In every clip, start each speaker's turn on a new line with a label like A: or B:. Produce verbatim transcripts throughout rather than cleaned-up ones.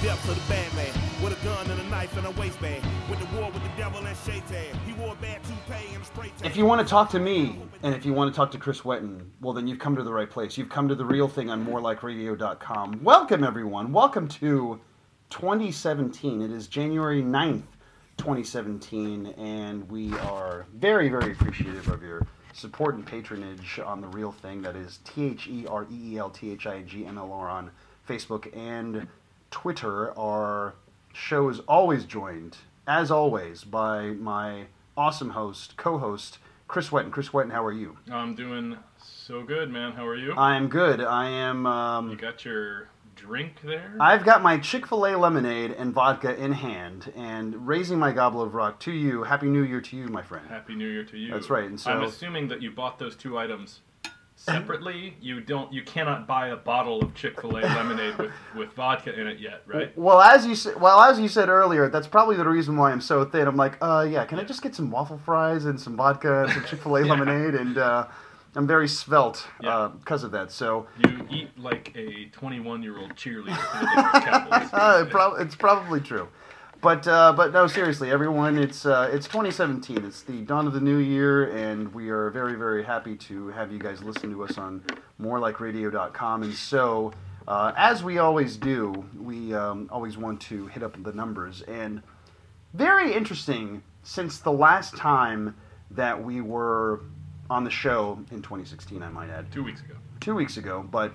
A: depths of the bad man. With a gun and a knife and a waistband. With the war with the devil and Shaitan. He wore a bad toupee and a spray tan.
B: If you want to talk to me, and if you want to talk to Chris Wetton, well, then you've come to the right place. You've come to the real thing on more like radio dot com. Welcome, everyone. Welcome to twenty seventeen. It is January ninth, twenty seventeen, and we are very, very appreciative of your support and patronage on the real thing. That is T H E R E E L T H I N G M L R on Facebook and Twitter. Our show is always joined, as always, by my awesome host, co-host, Chris Wetton. Chris Wetton, how are you?
C: I'm doing so good, man. How are you?
B: I'm good. I am... Um,
C: you got your drink there?
B: I've got my Chick-fil-A lemonade and vodka in hand, and raising my goblet of rock to you. Happy New Year to you, my friend.
C: Happy New Year to you.
B: That's right. And so,
C: I'm assuming that you bought those two items separately. You don't. You cannot buy a bottle of Chick-fil-A lemonade with, with vodka in it yet, right?
B: Well, as you said, well, as you said earlier, that's probably the reason why I'm so thin. I'm like, uh, yeah, can I just get some waffle fries and some vodka and some Chick-fil-A yeah. lemonade? And uh, I'm very svelte yeah. uh, because of that. So
C: you eat like a twenty-one-year-old cheerleader for the Dallas Cowboys.
B: uh, it prob- it's probably true. But uh, but no, seriously, everyone, it's uh, it's twenty seventeen. It's the dawn of the new year, and we are very, very happy to have you guys listen to us on more like radio dot com. And so, uh, as we always do, we um, always want to hit up the numbers. And very interesting, since the last time that we were on the show in twenty sixteen, I might add.
C: Two weeks ago.
B: Two weeks ago, but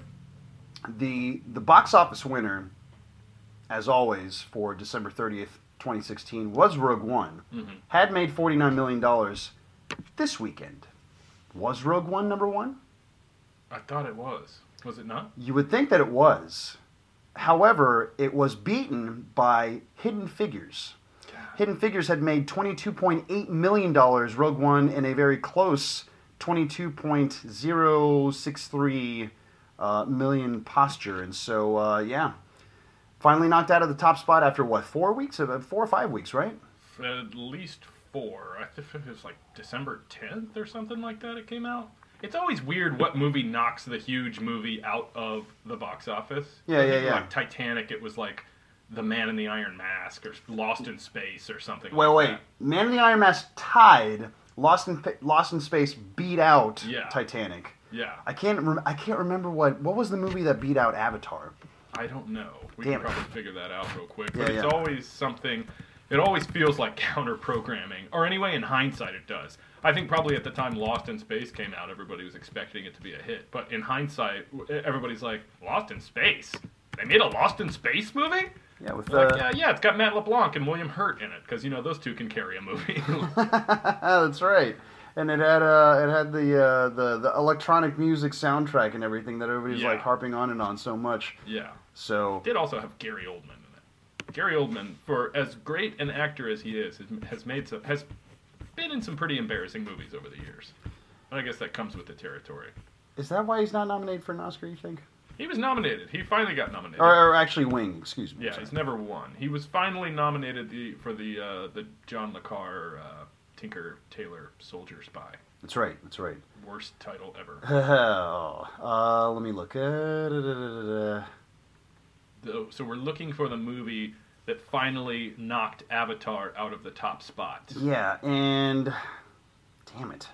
B: the the box office winner, as always, for December thirtieth, twenty sixteen, was Rogue One.
C: Mm-hmm.
B: Had made forty-nine million dollars this weekend. Was Rogue One number one?
C: I thought it was. Was it not?
B: You would think that it was. However, it was beaten by Hidden Figures.
C: God.
B: Hidden Figures had made twenty-two point eight million dollars. Rogue One in a very close twenty-two point zero six three uh, million posture. And so, uh, yeah. Finally knocked out of the top spot after, what, four weeks? Four or five weeks, right?
C: At least four. I think it was like December tenth or something like that it came out. It's always weird what movie knocks the huge movie out of the box office.
B: Yeah, yeah, yeah.
C: Like Titanic, it was like The Man in the Iron Mask or Lost in Space or something
B: well,
C: like
B: wait.
C: that.
B: Man in the Iron Mask tied. Lost in Lost in Space beat out
C: yeah.
B: Titanic.
C: Yeah.
B: I can't rem- I can't remember what... What was the movie that beat out Avatar?
C: I don't know. We
B: Damn
C: can
B: it.
C: probably figure that out real quick.
B: Yeah,
C: But it's
B: yeah.
C: always something... It always feels like counter-programming. Or anyway, in hindsight, it does. I think probably at the time Lost in Space came out, everybody was expecting it to be a hit. But in hindsight, everybody's like, Lost in Space? They made a Lost in Space movie?
B: Yeah, with
C: Like,
B: uh,
C: yeah, yeah, it's got Matt LeBlanc and William Hurt in it. Because, you know, those two can carry a movie.
B: That's right. And it had uh, it had the, uh, the the electronic music soundtrack and everything that everybody's
C: Yeah.
B: like harping on and on so much.
C: Yeah.
B: So
C: It did also have Gary Oldman in it. Gary Oldman, for as great an actor as he is, has- has made some, has been in some pretty embarrassing movies over the years. And I guess that comes with the territory.
B: is that why he's not nominated for an Oscar, you think?
C: He was nominated. He finally got nominated.
B: Or, or actually wing, excuse me.
C: yeah,
B: sorry.
C: he's never won. He was finally nominated the, for the uh, the John Le Carre uh, Tinker Tailor Soldier Spy.
B: That's right, that's right.
C: Worst title ever.
B: Oh, uh, let me look. Uh, da, da, da, da, da.
C: The- so we're looking for the movie that finally knocked Avatar out of the top spot.
B: Yeah, and damn it.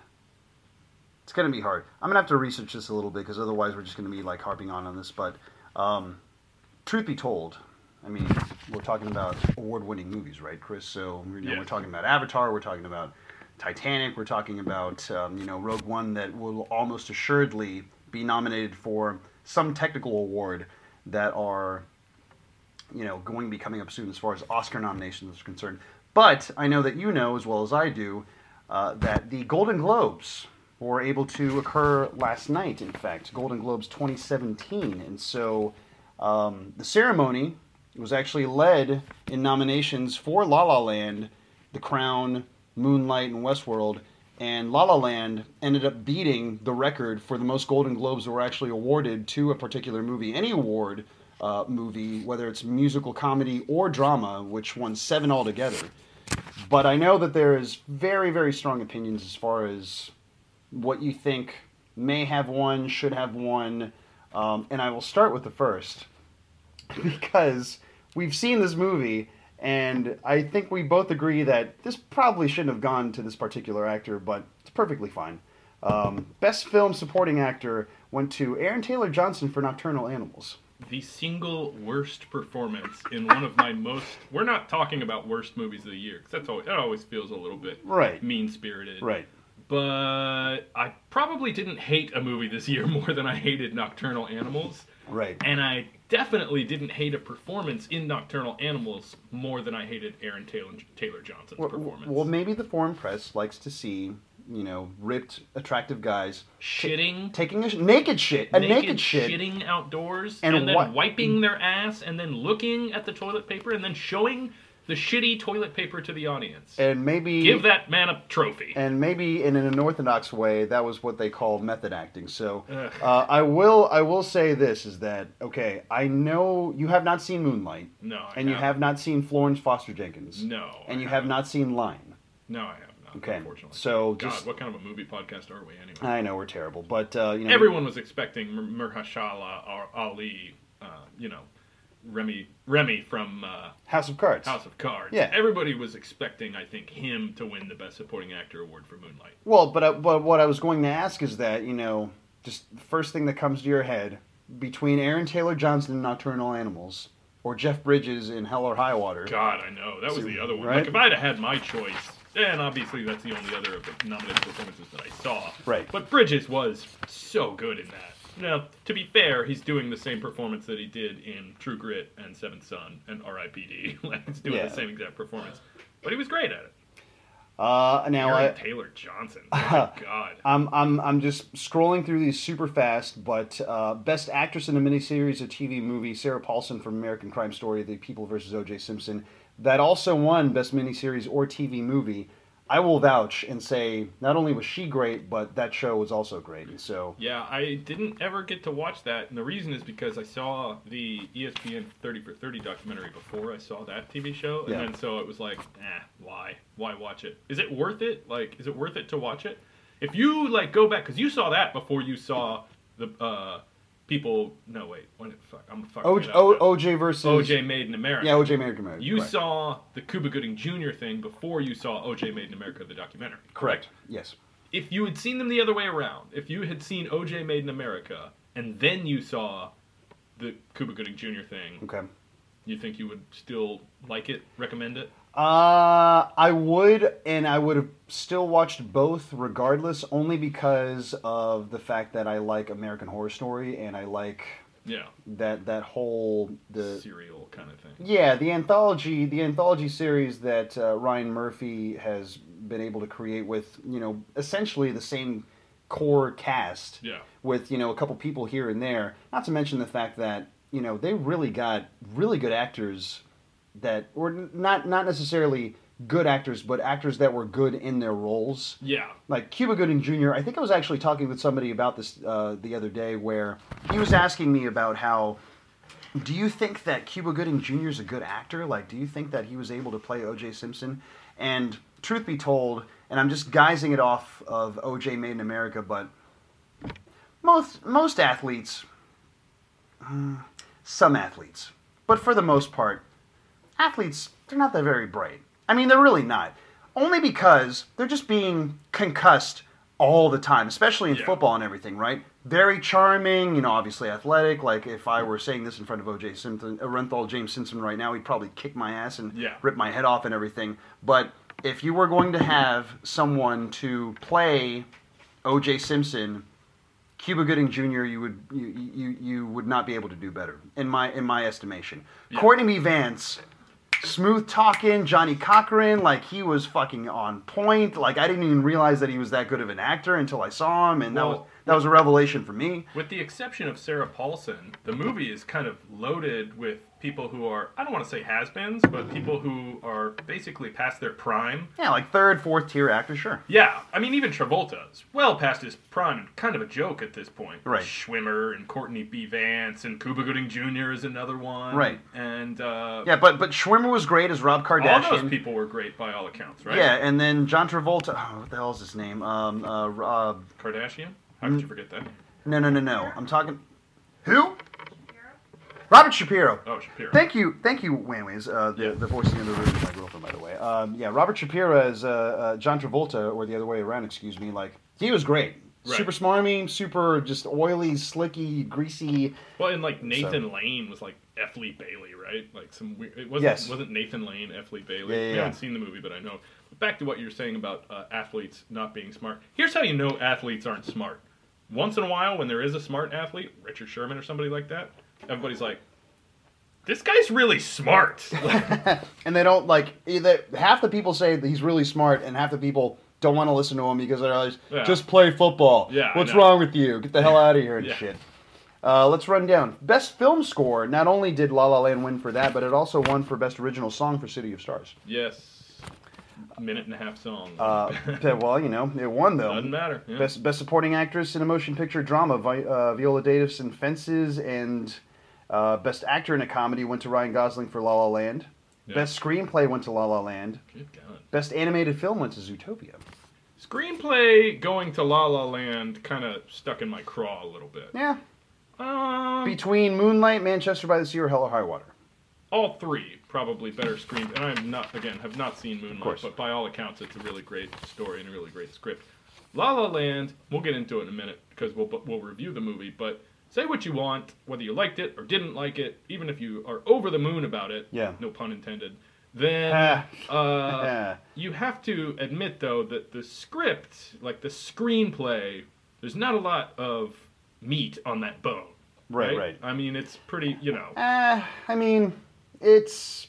B: It's going to be hard. I'm going to have to research this a little bit because otherwise we're just going to be like harping on on this. But um, truth be told, I mean, we're talking about award-winning movies, right, Chris? So you know,
C: Yes.
B: we're talking about Avatar, we're talking about Titanic, we're talking about um, you know Rogue One that will almost assuredly be nominated for some technical award that are you know going to be coming up soon as far as Oscar nominations are concerned. But I know that you know as well as I do uh, that the Golden Globes were able to occur last night. In fact, Golden Globes twenty seventeen, and so um, the ceremony was actually led in nominations for La La Land, The Crown, Moonlight, and Westworld, and La La Land ended up beating the record for the most Golden Globes that were actually awarded to a particular movie. Any award uh, movie, whether it's musical, comedy, or drama, which won seven altogether. But I know that there is very, very strong opinions as far as what you think may have won, should have won, um, and I will start with the first, because we've seen this movie, and I think we both agree that this probably shouldn't have gone to this particular actor, but it's perfectly fine. Um, Best Film Supporting Actor went to Aaron Taylor Johnson for Nocturnal Animals.
C: The single worst performance in one of my most... We're not talking about worst movies of the year, because that's always, that always feels a little bit
B: Right.
C: mean-spirited.
B: Right.
C: But I probably didn't hate a movie this year more than I hated Nocturnal Animals.
B: Right.
C: And I definitely didn't hate a performance in Nocturnal Animals more than I hated Aaron Taylor, Taylor Johnson's
B: Well,
C: performance.
B: well, maybe the foreign press likes to see, you know, ripped, attractive guys
C: Shitting.
B: taking a sh- naked shit, a naked,
C: naked
B: shit.
C: shitting outdoors,
B: And
C: and, then
B: what-
C: wiping their ass, and then looking at the toilet paper, and then showing the shitty toilet paper to the audience.
B: And maybe
C: Give that man a trophy.
B: And maybe in an unorthodox way, that was what they call method acting. So
C: Ugh.
B: uh, I will I will say this is that okay, I know you have not seen Moonlight,
C: no, I
B: and you
C: haven't.
B: have not seen Florence Foster Jenkins,
C: No,
B: and
C: I
B: you have
C: haven't.
B: not seen Line.
C: No, I have not.
B: Okay,
C: Unfortunately.
B: so
C: God,
B: just
C: what kind of a movie podcast are we anyway?
B: I know we're terrible, but uh, you know
C: Everyone was expecting Mer- Mahershala or Ali, uh, you know, Remy Remy from uh,
B: House of Cards.
C: House of Cards.
B: Yeah.
C: Everybody was expecting, I think, him to win the Best Supporting Actor award for Moonlight.
B: Well, but I, but what I was going to ask is that you know just the first thing that comes to your head between Aaron Taylor Johnson in Nocturnal Animals or Jeff Bridges in Hell or High Water.
C: God, I know. That was
B: So,
C: the other one.
B: right?
C: Like, if I'd have had my choice, and obviously that's the only other of the nominated performances that I saw.
B: Right.
C: But Bridges was so good in that. Now, to be fair, he's doing the same performance that he did in True Grit and Seventh Son and R I P D Like, he's doing
B: Yeah.
C: the same exact performance. But he was great at it.
B: Uh, now I,
C: Aaron Taylor Johnson. Oh my God.
B: I'm I'm I'm just scrolling through these super fast, but uh, best actress in a miniseries or T V movie, Sarah Paulson from American Crime Story: The People versus O J Simpson. That also won best miniseries or T V movie. I will vouch and say not only was she great, but that show was also great. And so
C: Yeah, I didn't ever get to watch that, and the reason is because I saw the E S P N thirty for thirty documentary before I saw that T V show, and
B: Yeah.
C: then so it was like, eh, why? Why watch it? Is it worth it? Like, is it worth it to watch it? If you, like, go back, because you saw that before you saw the, uh, people, no, wait, what, fuck, I'm fucking
B: O-
C: it up
B: O-
C: now.
B: OJ versus
C: O J Made in America.
B: Yeah, O J Made in America.
C: You
B: correct.
C: saw the Cuba Gooding Junior thing before you saw O J Made in America, the documentary.
B: Correct. Yes.
C: If you had seen them the other way around, if you had seen O J Made in America, and then you saw the Cuba Gooding Junior thing,
B: Okay.
C: you think you would still like it, recommend it?
B: Uh, I would, and I would have still watched both regardless, only because of the fact that I like American Horror Story and I like
C: Yeah.
B: that that whole the
C: Serial kind of thing.
B: yeah the anthology the anthology series that uh, Ryan Murphy has been able to create with you know essentially the same core cast
C: Yeah.
B: with you know a couple people here and there. Not to mention the fact that you know they really got really good actors that were not not necessarily good actors, but actors that were good in their roles.
C: Yeah.
B: Like Cuba Gooding Junior I think I was actually talking with somebody about this uh, the other day, where he was asking me about how, do you think that Cuba Gooding Junior is a good actor? Like, do you think that he was able to play O J Simpson? And truth be told, and I'm just guising it off of O J Made in America, but most most athletes, mm, some athletes, but for the most part, athletes, they're not that very bright. I mean, they're really not. Only because they're just being concussed all the time, especially in
C: Yeah.
B: football and everything, right? Very charming, you know, obviously athletic. Like, if I were saying this in front of O J Simpson, uh, Renthal James Simpson right now, he'd probably kick my ass and
C: Yeah.
B: rip my head off and everything. But if you were going to have someone to play O J Simpson, Cuba Gooding Junior, you would you, you you would not be able to do better in my in my estimation.
C: Yeah.
B: Courtney B. Vance, smooth talking, Johnny Cochran, like he was fucking on point. Like I didn't even realize that he was that good of an actor until I saw him, and that
C: Well,
B: was that was a revelation for me.
C: With the exception of Sarah Paulson, the movie is kind of loaded with people who are, I don't want to say has-beens, but people who are basically past their prime.
B: Yeah, like third, fourth tier actors, sure.
C: Yeah, I mean, even Travolta's well past his prime and kind of a joke at this point.
B: Right.
C: Schwimmer and Courtney B. Vance and Cuba Gooding Junior is another one.
B: Right.
C: And, uh...
B: Yeah, but but Schwimmer was great as Rob Kardashian.
C: all those people were great by all accounts, right?
B: Yeah, and then John Travolta. Oh, what the hell is his name? Um, uh, Rob.
C: Kardashian? How could you forget that?
B: No, no, no, no. I'm talking. Who? Robert Shapiro.
C: Oh, Shapiro.
B: Thank you, thank you, Whammies. Uh, the
C: Yeah.
B: the voicing of the room is my girlfriend, by the way. Um, yeah, Robert Shapiro as uh, uh, John Travolta, or the other way around, excuse me. Like he was great.
C: Right.
B: Super smarmy, super just oily, slicky, greasy.
C: Well, and like Nathan
B: So-
C: Lane was like F. Lee Bailey, right? Like some weird. It wasn't
B: Yes.
C: wasn't Nathan Lane F. Lee Bailey.
B: Yeah, yeah,
C: I
B: yeah.
C: haven't seen the movie, but I know. But back to what you were saying about uh, athletes not being smart. Here's how you know athletes aren't smart. Once in a while, when there is a smart athlete, Richard Sherman or somebody like that, everybody's like, "This guy's really smart."
B: And they don't like either. Half the people say that he's really smart, and half the people don't want to listen to him because they're always
C: Yeah.
B: just play football.
C: Yeah, I
B: What's
C: know.
B: wrong with you? Get the hell out of here and
C: Yeah.
B: shit. Uh, let's run down. Best film score. Not only did La La Land win for that, but it also won for best original song for City of Stars.
C: Yes. Minute and a half song.
B: Uh, well, you know, it won though.
C: Doesn't matter. Yeah.
B: Best Best Supporting Actress in a Motion Picture Drama. Vi- uh, Viola Davis in Fences, and uh, Best Actor in a Comedy went to Ryan Gosling for La La Land.
C: Yeah.
B: Best Screenplay went to La La Land.
C: Good God.
B: Best Animated Film went to Zootopia.
C: Screenplay going to La La Land kind of stuck in my craw a little bit.
B: Yeah.
C: Um,
B: Between Moonlight, Manchester by the Sea, or Hell or High Water.
C: all three probably better screen. And I'm not again have not seen Moonlight,
B: course.
C: but by all accounts, it's a really great story and a really great script. La La Land, we'll get into it in a minute because we'll we'll review the movie. But say what you want, whether you liked it or didn't like it, even if you are over the moon about it.
B: Yeah.
C: No pun intended. Then
B: Ah.
C: uh, you have to admit though that the script, like the screenplay, there's not a lot of meat on that bone.
B: Right, right.
C: I mean, it's pretty, you know.
B: Uh, I mean, it's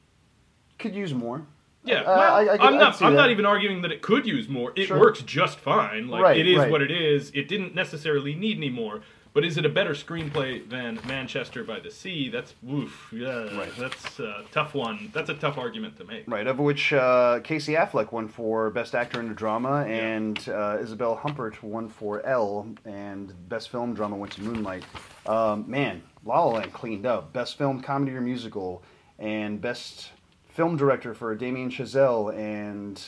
B: could use more.
C: Yeah,
B: Uh,
C: well,
B: I- I could-
C: I'm
B: I'd
C: not.
B: see
C: I'm not
B: that.
C: even arguing that it could use more. It
B: Sure.
C: works just fine. Like
B: Right,
C: it is
B: right.
C: what it is. It didn't necessarily need any more. But is it a better screenplay than Manchester by the Sea? That's woof. Yeah,
B: Right.
C: that's a tough one. That's a tough argument to make.
B: Right, of which uh, Casey Affleck won for Best Actor in a Drama, and uh, Isabel Humpert won for Elle, and Best Film Drama went to Moonlight. Um, man, La La Land cleaned up. Best Film Comedy or Musical, and Best Film Director for Damien Chazelle, and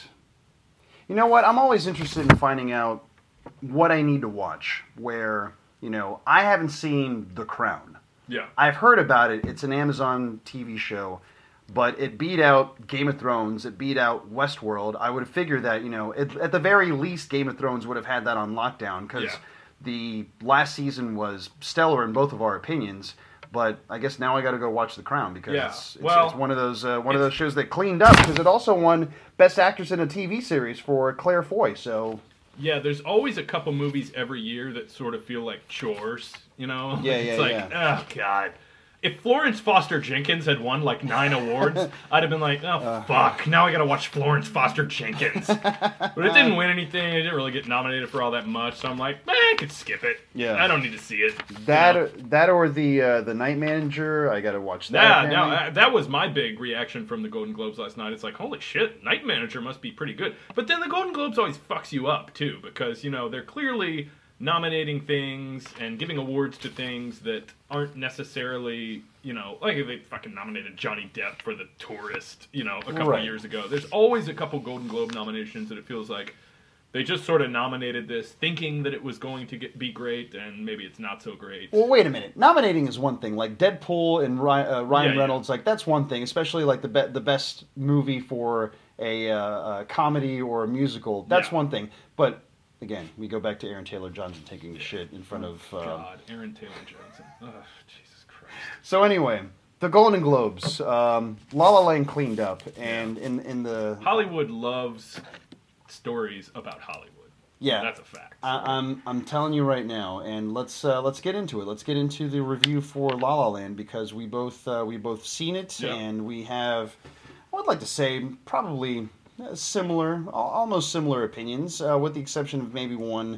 B: you know what? I'm always interested in finding out what I need to watch, where, you know, I haven't seen The Crown.
C: Yeah.
B: I've heard about it. It's an Amazon T V show, but it beat out Game of Thrones. It beat out Westworld. I would have figured that, you know, it, at the very least, Game of Thrones would have had that on lockdown because
C: Yeah.
B: the last season was stellar in both of our opinions. But I guess now I got to go watch The Crown because
C: Yeah.
B: it's, it's,
C: Well,
B: it's one of those uh, one of
C: it's-
B: those shows that cleaned up because it also won Best Actress in a T V Series for Claire Foy. So
C: Yeah, there's always a couple movies every year that sort of feel like chores, you know?
B: Yeah,
C: it's
B: yeah,
C: like,
B: yeah.
C: oh, God. If Florence Foster Jenkins had won like nine awards, I'd have been like, oh,
B: Uh.
C: fuck, now I gotta watch Florence Foster Jenkins. But it didn't win anything, it didn't really get nominated for all that much, so I'm like, eh, I could skip it.
B: Yeah.
C: I don't need to see it.
B: that
C: You know?
B: that or the uh, the Night Manager. I got to watch that.
C: Yeah,
B: apparently.
C: now uh, that was my big reaction from the Golden Globes last night. It's like, holy shit, Night Manager must be pretty good. But then the Golden Globes always fucks you up too, because you know they're clearly nominating things and giving awards to things that aren't necessarily, you know, like if they fucking nominated Johnny Depp for The Tourist, you know, a couple
B: Right.
C: of years ago. There's always a couple Golden Globe nominations that it feels like they just sort of nominated this thinking that it was going to get, be great, and maybe it's not so great.
B: Well, wait a minute. Nominating is one thing. Like Deadpool and Ryan, uh, Ryan
C: Yeah, yeah.
B: Reynolds, like that's one thing. Especially like the be- the best movie for a, uh, a comedy or a musical. That's
C: Yeah.
B: one thing. But again, we go back to Aaron Taylor Johnson taking shit in front of. Uh,
C: God, Aaron Taylor Johnson. Ugh, Jesus Christ.
B: So anyway, the Golden Globes. Um, La La Land cleaned up, and in in the
C: Hollywood loves stories about Hollywood.
B: yeah.
C: That's a fact.
B: I, I'm I'm telling you right now, and let's uh, let's get into it. Let's get into the review for La La Land because we both uh, we both seen it,
C: Yeah.
B: and we have, I would like to say, probably uh, similar, al- almost similar opinions, uh, with the exception of maybe one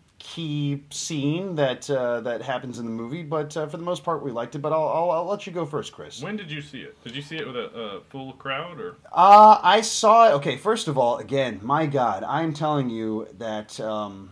B: key scene that uh, that happens in the movie. But uh, for the most part, we liked it. But I'll, I'll I'll let you go first, Chris.
C: When did you see it? Did you see it with a, a full crowd or?
B: Uh, I saw it. Okay, first of all, again, my God, I'm telling you that um,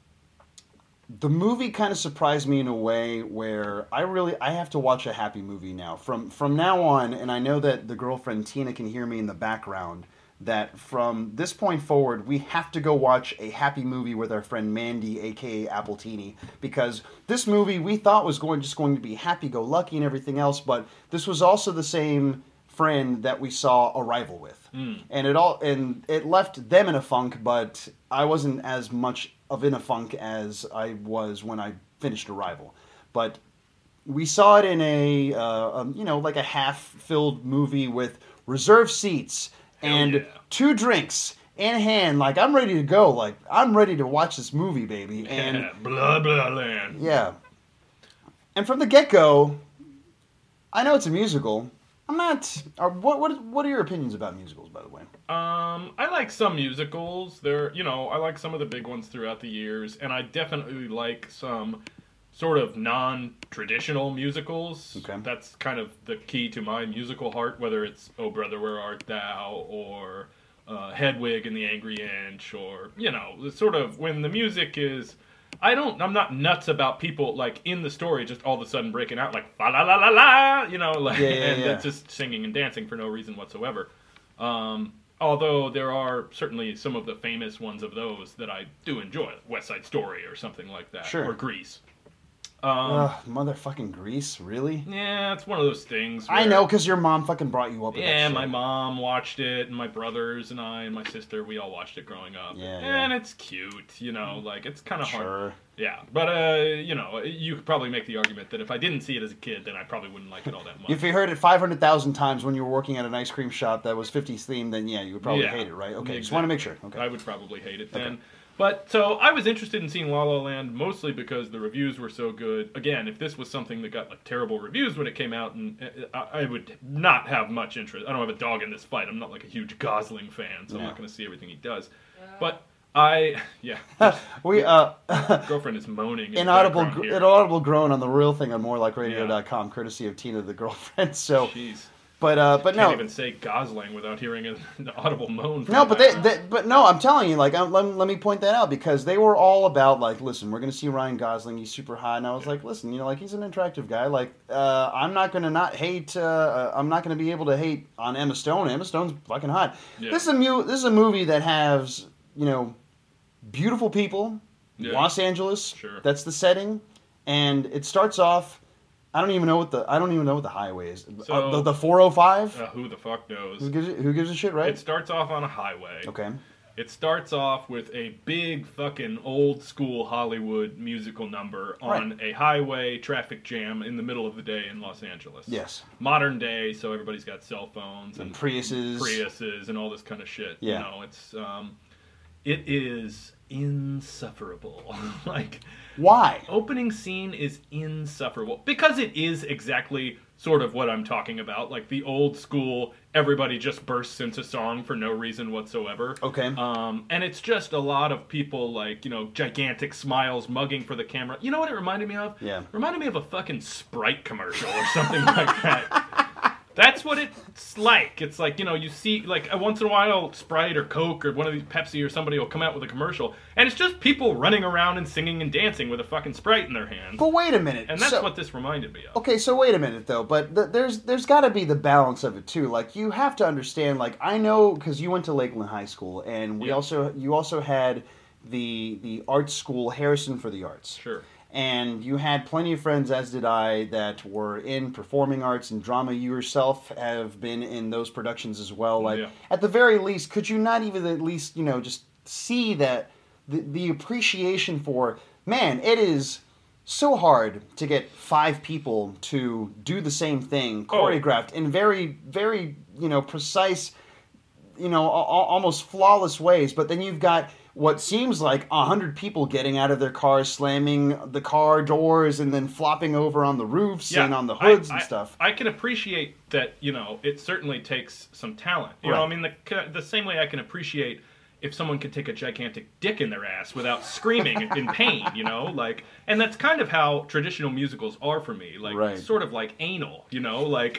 B: the movie kind of surprised me in a way where I really I have to watch a happy movie now. From from now on, and I know that the girlfriend Tina can hear me in the background that from this point forward, we have to go watch a happy movie with our friend Mandy, aka Appletini, because this movie we thought was going just going to be happy-go-lucky and everything else, but this was also the same friend that we saw Arrival with,
C: mm.
B: and it all and it left them in a funk, but I wasn't as much of in a funk as I was when I finished Arrival, but we saw it in a uh, um, you know like a half-filled movie with reserved seats. And
C: yeah.
B: two drinks in hand, like I'm ready to go. Like I'm ready to watch this movie, baby. And
C: yeah, blah blah land.
B: Yeah. And from the get-go, I know it's a musical. I'm not. Are, what what what are your opinions about musicals, by the way?
C: Um, I like some musicals. They're you know I like some of the big ones throughout the years, and I definitely like some sort of non-traditional musicals.
B: Okay.
C: That's kind of the key to my musical heart, whether it's Oh Brother, Where Art Thou, or uh, Hedwig and the Angry Inch, or, you know, the sort of when the music is... I don't, I'm not nuts about people, like, in the story just all of a sudden breaking out like, fa la la la la, you know, like,
B: yeah, yeah,
C: and
B: yeah.
C: just singing and dancing for no reason whatsoever. Um, although there are certainly some of the famous ones of those that I do enjoy, West Side Story or something like that,
B: Sure.
C: or Grease. Um,
B: Ugh, motherfucking Grease, really?
C: Yeah, it's one of those things.
B: I
C: where-
B: know, because your mom fucking brought you up with that
C: Yeah,
B: shit.
C: my mom watched it, and my brothers and I and my sister, we all watched it growing up.
B: Yeah,
C: and
B: yeah.
C: it's cute, you know, like, it's kind of hard.
B: Sure.
C: Yeah, but, uh, you know, you could probably make the argument that if I didn't see it as a kid, then I probably wouldn't like it all that much.
B: If you heard it five hundred thousand times when you were working at an ice cream shop that was fifties themed, then yeah, you would probably
C: Yeah,
B: hate it, right? Okay, just
C: exactly.
B: want to make sure. Okay.
C: I would probably hate it
B: Okay.
C: then. But, so, I was interested in seeing La La Land mostly because the reviews were so good. Again, if this was something that got, like, terrible reviews when it came out, and uh, I I would not have much interest. I don't have a dog in this fight. I'm not, like, a huge Gosling fan, so I'm
B: Yeah.
C: not going to see everything he does. But I, yeah,
B: we, uh...
C: girlfriend is moaning. In
B: inaudible,
C: the background
B: gr-
C: here.
B: inaudible groan on the real thing on more like radio dot com, courtesy of Tina, the girlfriend. So,
C: Jeez.
B: but uh, but
C: Can't
B: no,
C: even say Gosling without hearing an audible moan. From
B: no,
C: the
B: but they,
C: background.
B: they, but no, I'm telling you, like, um, let, let me point that out because they were all about like, listen, we're gonna see Ryan Gosling, he's super hot, and I was like, listen, you know, like he's an attractive guy, like, uh, I'm not gonna not hate, uh, uh, I'm not gonna be able to hate on Emma Stone. Emma Stone's fucking hot.
C: Yeah.
B: This is a mu- this is a movie that has, you know, beautiful people,
C: Yeah.
B: Los Angeles.
C: Sure.
B: That's the setting, and it starts off. I don't even know what the I don't even know what the highway is.
C: So-
B: uh, the the four oh five.
C: Uh, who the fuck knows?
B: Who gives a, who gives a shit, right?
C: It starts off on a highway.
B: Okay.
C: It starts off with a big fucking old school Hollywood musical number on
B: Right.
C: a highway traffic jam in the middle of the day in Los Angeles.
B: Yes.
C: Modern day, so everybody's got cell phones and,
B: And Priuses.
C: Priuses and all this kind of shit.
B: Yeah.
C: You know, it's um, it is insufferable. Like,
B: Why?
C: opening scene is insufferable because it is exactly sort of what I'm talking about, like the old school. Everybody just bursts into song for no reason whatsoever.
B: Okay.
C: Um, and it's just a lot of people, like, you know, gigantic smiles, mugging for the camera. You know what it reminded me of?
B: Yeah.
C: It reminded me of a fucking Sprite commercial or something like that. That's what it's like. It's like, you know, you see, like, once in a while, Sprite or Coke or one of these Pepsi or somebody will come out with a commercial, and it's just people running around and singing and dancing with a fucking Sprite in their hands.
B: But wait a minute.
C: And that's
B: so,
C: what this reminded me of.
B: Okay, so wait a minute though. But th- there's there's got to be the balance of it too. Like you have to understand. Like I know because you went to Lakeland High School, and we
C: Yeah.
B: also you also had the the art school Harrison for the Arts.
C: Sure.
B: And you had plenty of friends, as did I, that were in performing arts and drama. You yourself have been in those productions as well. Like,
C: Yeah.
B: at the very least, could you not even at least, you know, just see that the, the appreciation for, man, it is so hard to get five people to do the same thing,
C: Oh.
B: choreographed in very, very, you know, precise, you know, a- a- almost flawless ways. But then you've got what seems like a hundred people getting out of their cars, slamming the car doors, and then flopping over on the roofs and on the hoods
C: I,
B: and
C: I-
B: stuff.
C: I can appreciate that, you know, it certainly takes some talent. You know,
B: Right.
C: I mean, the, the same way I can appreciate if someone could take a gigantic dick in their ass without screaming in pain, you know? Like, and that's kind of how traditional musicals are for me. Like,
B: Right.
C: sort of like anal, you know? Like,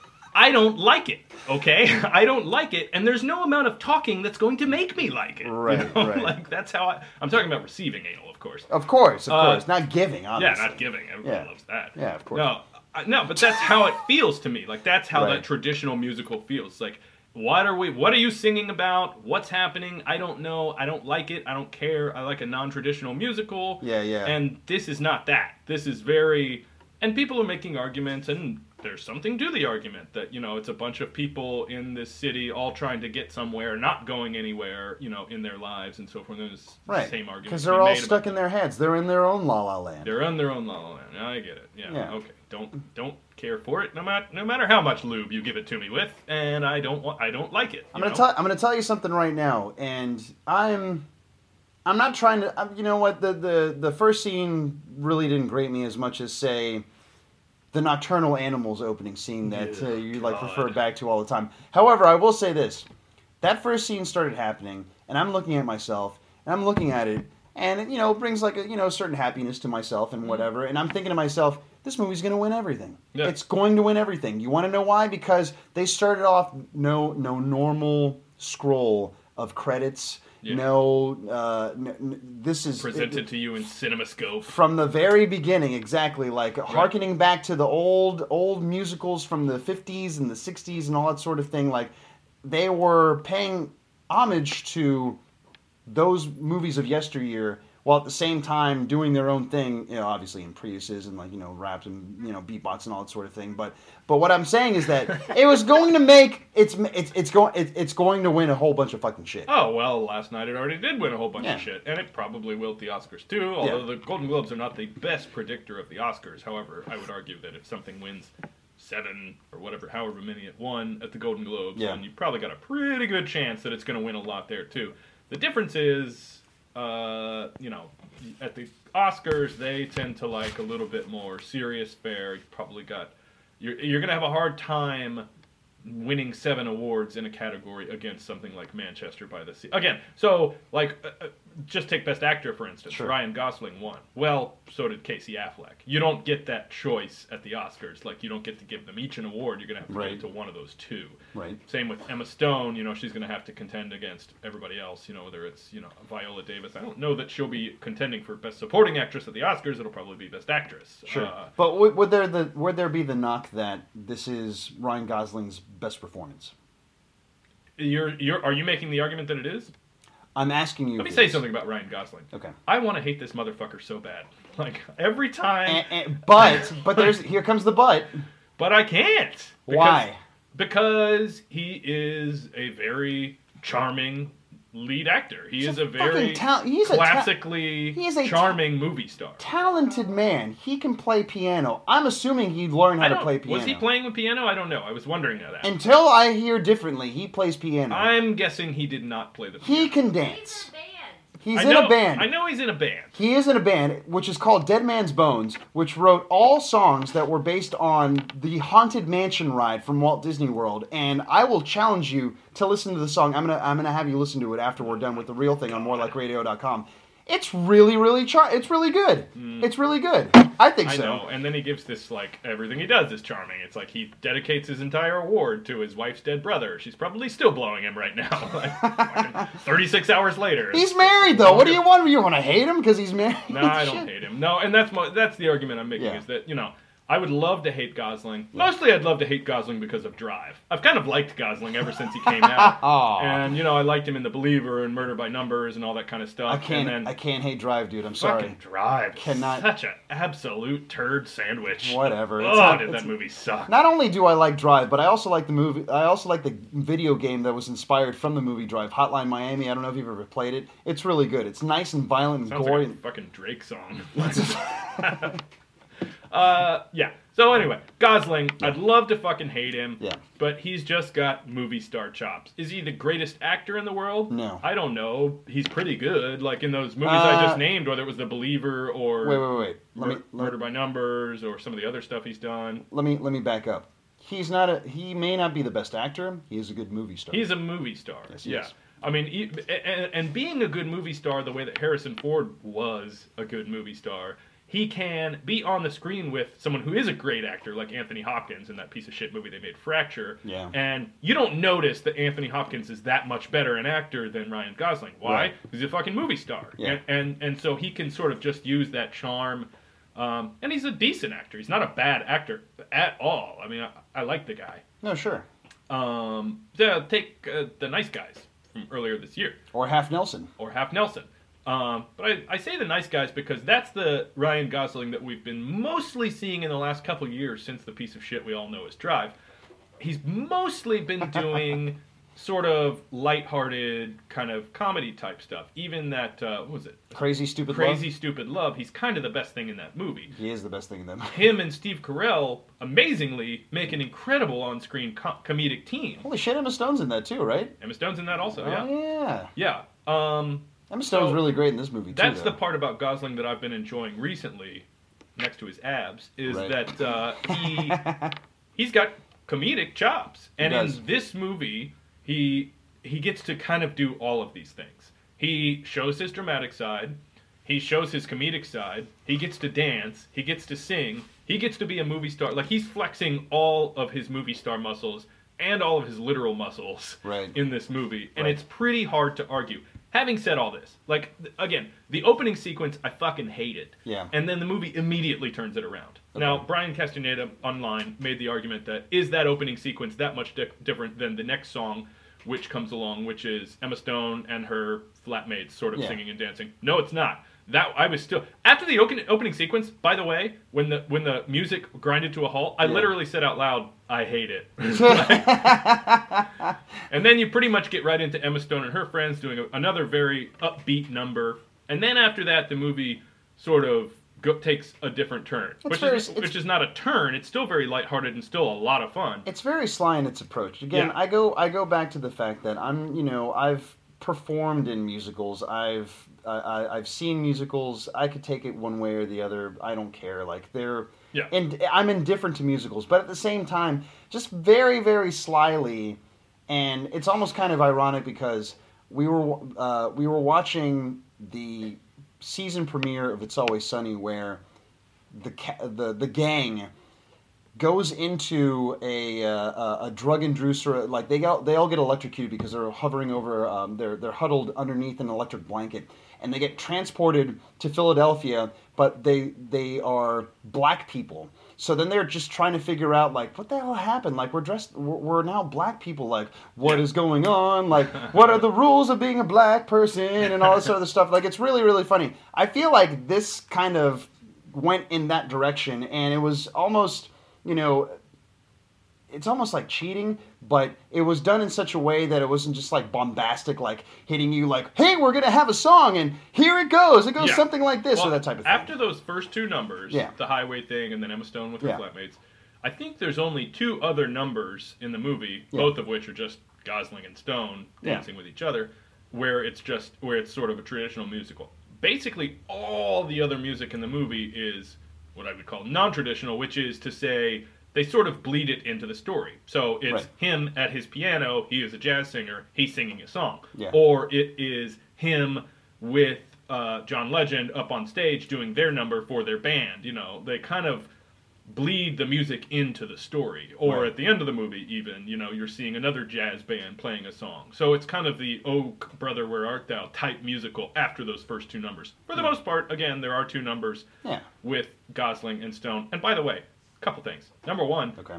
C: I don't like it, okay? I don't like it, and there's no amount of talking that's going to make me like it. you
B: Right,
C: know?
B: right.
C: Like, that's how I... I'm talking about receiving anal, of course.
B: Of course, of
C: Uh,
B: course. Not giving,
C: Yeah,
B: obviously.
C: not giving. Everybody
B: Yeah.
C: loves that.
B: Yeah, of course.
C: No, I- no, but that's how it feels to me. Like, that's how
B: Right.
C: that traditional musical feels. Like, what are we? What are you singing about? What's happening? I don't know. I don't like it. I don't care. I like a non-traditional musical.
B: Yeah, yeah.
C: And this is not that. This is very... And people are making arguments, and there's something to the argument that, you know, it's a bunch of people in this city all trying to get somewhere, not going anywhere, you know, in their lives and so forth. There's
B: right.
C: the same argument.
B: Because they're all stuck in their heads. They're in their own La La Land.
C: They're in their own La La Land. I get it. Yeah.
B: yeah.
C: Okay. Don't don't care for it, no matter no matter how much lube you give it to me with, and I don't want I don't like it.
B: I'm gonna tell I'm gonna tell you something right now, and I'm I'm not trying to. You know what? The the the first scene really didn't grate me as much as say the Nocturnal Animals opening scene that uh, you like refer back to all the time. However, I will say this: that first scene started happening, and I'm looking at myself, and I'm looking at it, and it, you know, brings like a you know certain happiness to myself and whatever, and I'm thinking to myself, this movie's going to win everything. Yeah. It's going to win everything. You want to know why? Because they started off no no normal scroll of credits. Yeah. No, uh, n- n- this is...
C: Presented
B: it,
C: to you in CinemaScope.
B: From the very beginning, exactly. Like, right. Harkening back to the old old musicals from the fifties and the sixties and all that sort of thing. Like, they were paying homage to those movies of yesteryear, while at the same time doing their own thing, you know, obviously in Priuses and like, you know, raps and, you know, beatbox and all that sort of thing. But but what I'm saying is that it was going to make it's it's it's going it, it's going to win a whole bunch of fucking shit.
C: Oh, well, last night it already did win a whole bunch
B: yeah.
C: of shit, and it probably will at the Oscars too. Although yeah. the Golden Globes are not the best predictor of the Oscars. However, I would argue that if something wins seven or whatever, however many it won at the Golden Globes,
B: yeah.
C: then you probably got a pretty good chance that it's going to win a lot there too. The difference is. Uh, you know, at the Oscars, they tend to like a little bit more serious fare. You probably got, you're you're gonna have a hard time winning seven awards in a category against something like Manchester by the Sea. Again, so like, uh, just take Best Actor for instance.
B: Sure.
C: Ryan Gosling won. Well, so did Casey Affleck. You don't get that choice at the Oscars. Like, you don't get to give them each an award. You're gonna have to
B: right.
C: give it to one of those two.
B: Right.
C: Same with Emma Stone. You know, she's gonna have to contend against everybody else. You know, whether it's you know Viola Davis. I don't know that she'll be contending for Best Supporting Actress at the Oscars. It'll probably be Best Actress.
B: Sure.
C: Uh,
B: but would, would there the would there be the knock that this is Ryan Gosling's best performance?
C: You're you're are you making the argument that it is?
B: I'm asking you.
C: Let me say something about Ryan Gosling.
B: Okay.
C: I want to hate this motherfucker so bad. Like every time.
B: And, and, but but there's here comes the but.
C: But I can't.
B: Because, Why?
C: Because he is a very charming lead actor. He
B: he's
C: is
B: a,
C: a very
B: ta- he's
C: classically
B: a ta- he is a
C: charming ta- movie star.
B: Talented man. He can play piano. I'm assuming he learned how to play piano.
C: Was he playing the piano? I don't know. I was wondering that.
B: Until I hear differently, he plays piano.
C: I'm guessing he did not play the piano.
B: He can dance. He's
C: I
B: in
C: know,
B: a band.
C: I know he's in a band.
B: He is in a band, which is called Dead Man's Bones, which wrote all songs that were based on the Haunted Mansion ride from Walt Disney World. And I will challenge you to listen to the song. I'm gonna I'm gonna have you listen to it after we're done with the real thing on more like radio dot com. It's really, really char- It's really good. Mm. It's really good. I think
C: I
B: so.
C: I know. And then he gives this, like, everything he does is charming. It's like he dedicates his entire award to his wife's dead brother. She's probably still blowing him right now. Like, thirty-six hours later.
B: He's married, though. What do you want? You want to hate him because he's married?
C: No, I don't hate him. No, and that's mo- that's the argument I'm making yeah. is that, you know, I would love to hate Gosling. Yeah. Mostly I'd love to hate Gosling because of Drive. I've kind of liked Gosling ever since he came out. And, you know, I liked him in The Believer and Murder by Numbers and all that kind of stuff.
B: I can't,
C: and then,
B: I can't hate Drive, dude. I'm sorry.
C: Fucking Drive.
B: Cannot.
C: Such an absolute turd sandwich.
B: Whatever.
C: Oh, not, did that movie suck.
B: Not only do I like Drive, but I also like the movie. I also like the video game that was inspired from the movie Drive, Hotline Miami. I don't know if you've ever played it. It's really good. It's nice and violent and
C: Sounds
B: gory.
C: Like a fucking Drake song. uh, yeah. So anyway, Gosling, yeah. I'd love to fucking hate him,
B: yeah.
C: but he's just got movie star chops. Is he the greatest actor in the world?
B: No.
C: I don't know. He's pretty good, like in those movies
B: uh,
C: I just named, whether it was The Believer or
B: wait, wait, wait. Let
C: Mur-
B: me, let,
C: Murder by Numbers or some of the other stuff he's done.
B: Let me let me back up. He's not a. He may not be the best actor. He is a good movie star.
C: He's a movie star.
B: Yes, he
C: yeah.
B: is.
C: I mean, he, and, and being a good movie star the way that Harrison Ford was a good movie star, he can be on the screen with someone who is a great actor, like Anthony Hopkins in that piece of shit movie they made, Fracture.
B: Yeah.
C: And you don't notice that Anthony Hopkins is that much better an actor than Ryan Gosling. Why?
B: Right.
C: He's a fucking movie star.
B: Yeah.
C: And, and and so he can sort of just use that charm. Um, and he's a decent actor. He's not a bad actor at all. I mean, I, I like the guy.
B: No, sure.
C: Um, the, take uh, The Nice Guys from earlier this year.
B: Or Half Nelson.
C: Or Half Nelson. Um, but I, I say The Nice Guys because that's the Ryan Gosling that we've been mostly seeing in the last couple years since the piece of shit we all know is Drive. He's mostly been doing sort of lighthearted kind of comedy type stuff. Even that, uh, what was it?
B: Crazy Stupid
C: Crazy
B: Love.
C: Crazy Stupid Love. He's kind of the best thing in that movie.
B: He is the best thing in that movie.
C: Him and Steve Carell, amazingly, make an incredible on-screen co- comedic team.
B: Holy shit, Emma Stone's in that too, right?
C: Emma Stone's in that also,
B: oh,
C: yeah.
B: yeah.
C: Yeah. Um,
B: Emma Stone's
C: so
B: really great in this movie, too,
C: That's
B: though.
C: the part about Gosling that I've been enjoying recently, next to his abs, is
B: Right.
C: that uh, he, he's got comedic chops. And
B: He does.
C: in this movie, he he gets to kind of do all of these things. He shows his dramatic side. He shows his comedic side. He gets to dance. He gets to sing. He gets to be a movie star. Like, he's flexing all of his movie star muscles and all of his literal muscles
B: Right.
C: in this movie. And
B: Right.
C: it's pretty hard to argue. Having said all this, like, th- again, the opening sequence, I fucking hate it.
B: Yeah.
C: And then the movie immediately turns it around.
B: Okay.
C: Now, Brian Castaneda online made the argument that is that opening sequence that much di- different than the next song, which comes along, which is Emma Stone and her flatmates sort of
B: Yeah.
C: singing and dancing. No, it's not. That I was still after the opening opening sequence. By the way, when the when the music grinded to a halt, I
B: Yeah.
C: literally said out loud, "I hate it." And then you pretty much get right into Emma Stone and her friends doing a, another very upbeat number. And then after that, the movie sort of go, takes a different turn,
B: It's
C: which
B: very-
C: is
B: it's-
C: which is not a turn. It's still very lighthearted and still a lot of fun.
B: It's very sly in its approach. Again,
C: Yeah.
B: I go I go back to the fact that I'm, you know, I've performed in musicals. I've I, I, I've seen musicals. I could take it one way or the other. I don't care. Like they're
C: Yeah.
B: and I'm indifferent to musicals, but at the same time, just very very slyly, and it's almost kind of ironic because we were uh, we were watching the season premiere of It's Always Sunny where the ca- the the gang goes into a uh, a drug inducer, like they got they all get electrocuted because they're hovering over um, they're they're huddled underneath an electric blanket, and they get transported to Philadelphia, but they they are black people. So then they're just trying to figure out, like, what the hell happened? Like, we're dressed, we're, we're now black people. Like, what is going on? Like, what are the rules of being a black person and all this sort of stuff? Like, it's really, really funny. I feel like this kind of went in that direction, and it was almost, you know, it's almost like cheating, but it was done in such a way that it wasn't just like bombastic, like hitting you like, hey, we're going to have a song, and here it goes. It goes
C: Yeah.
B: something like this,
C: Well,
B: or that type of thing.
C: After those first two numbers,
B: Yeah.
C: the highway thing and then Emma Stone with her
B: Yeah.
C: flatmates, I think there's only two other numbers in the movie,
B: Yeah.
C: both of which are just Gosling and Stone
B: Yeah.
C: dancing with each other, where it's just where it's sort of a traditional musical. Basically, all the other music in the movie is what I would call non-traditional, which is to say they sort of bleed it into the story. So it's
B: Right.
C: him at his piano, he is a jazz singer, he's singing a song.
B: Yeah.
C: Or it is him with uh, John Legend up on stage doing their number for their band. You know, they kind of bleed the music into the story. Or
B: Right.
C: at the end of the movie, even, you know, you're seeing another jazz band playing a song. So it's kind of the "Oh, Brother, Where Art Thou" type musical after those first two numbers. For the most part, again, there are two numbers
B: Yeah.
C: with Gosling and Stone. And by the way, a couple things. Number one,
B: Okay.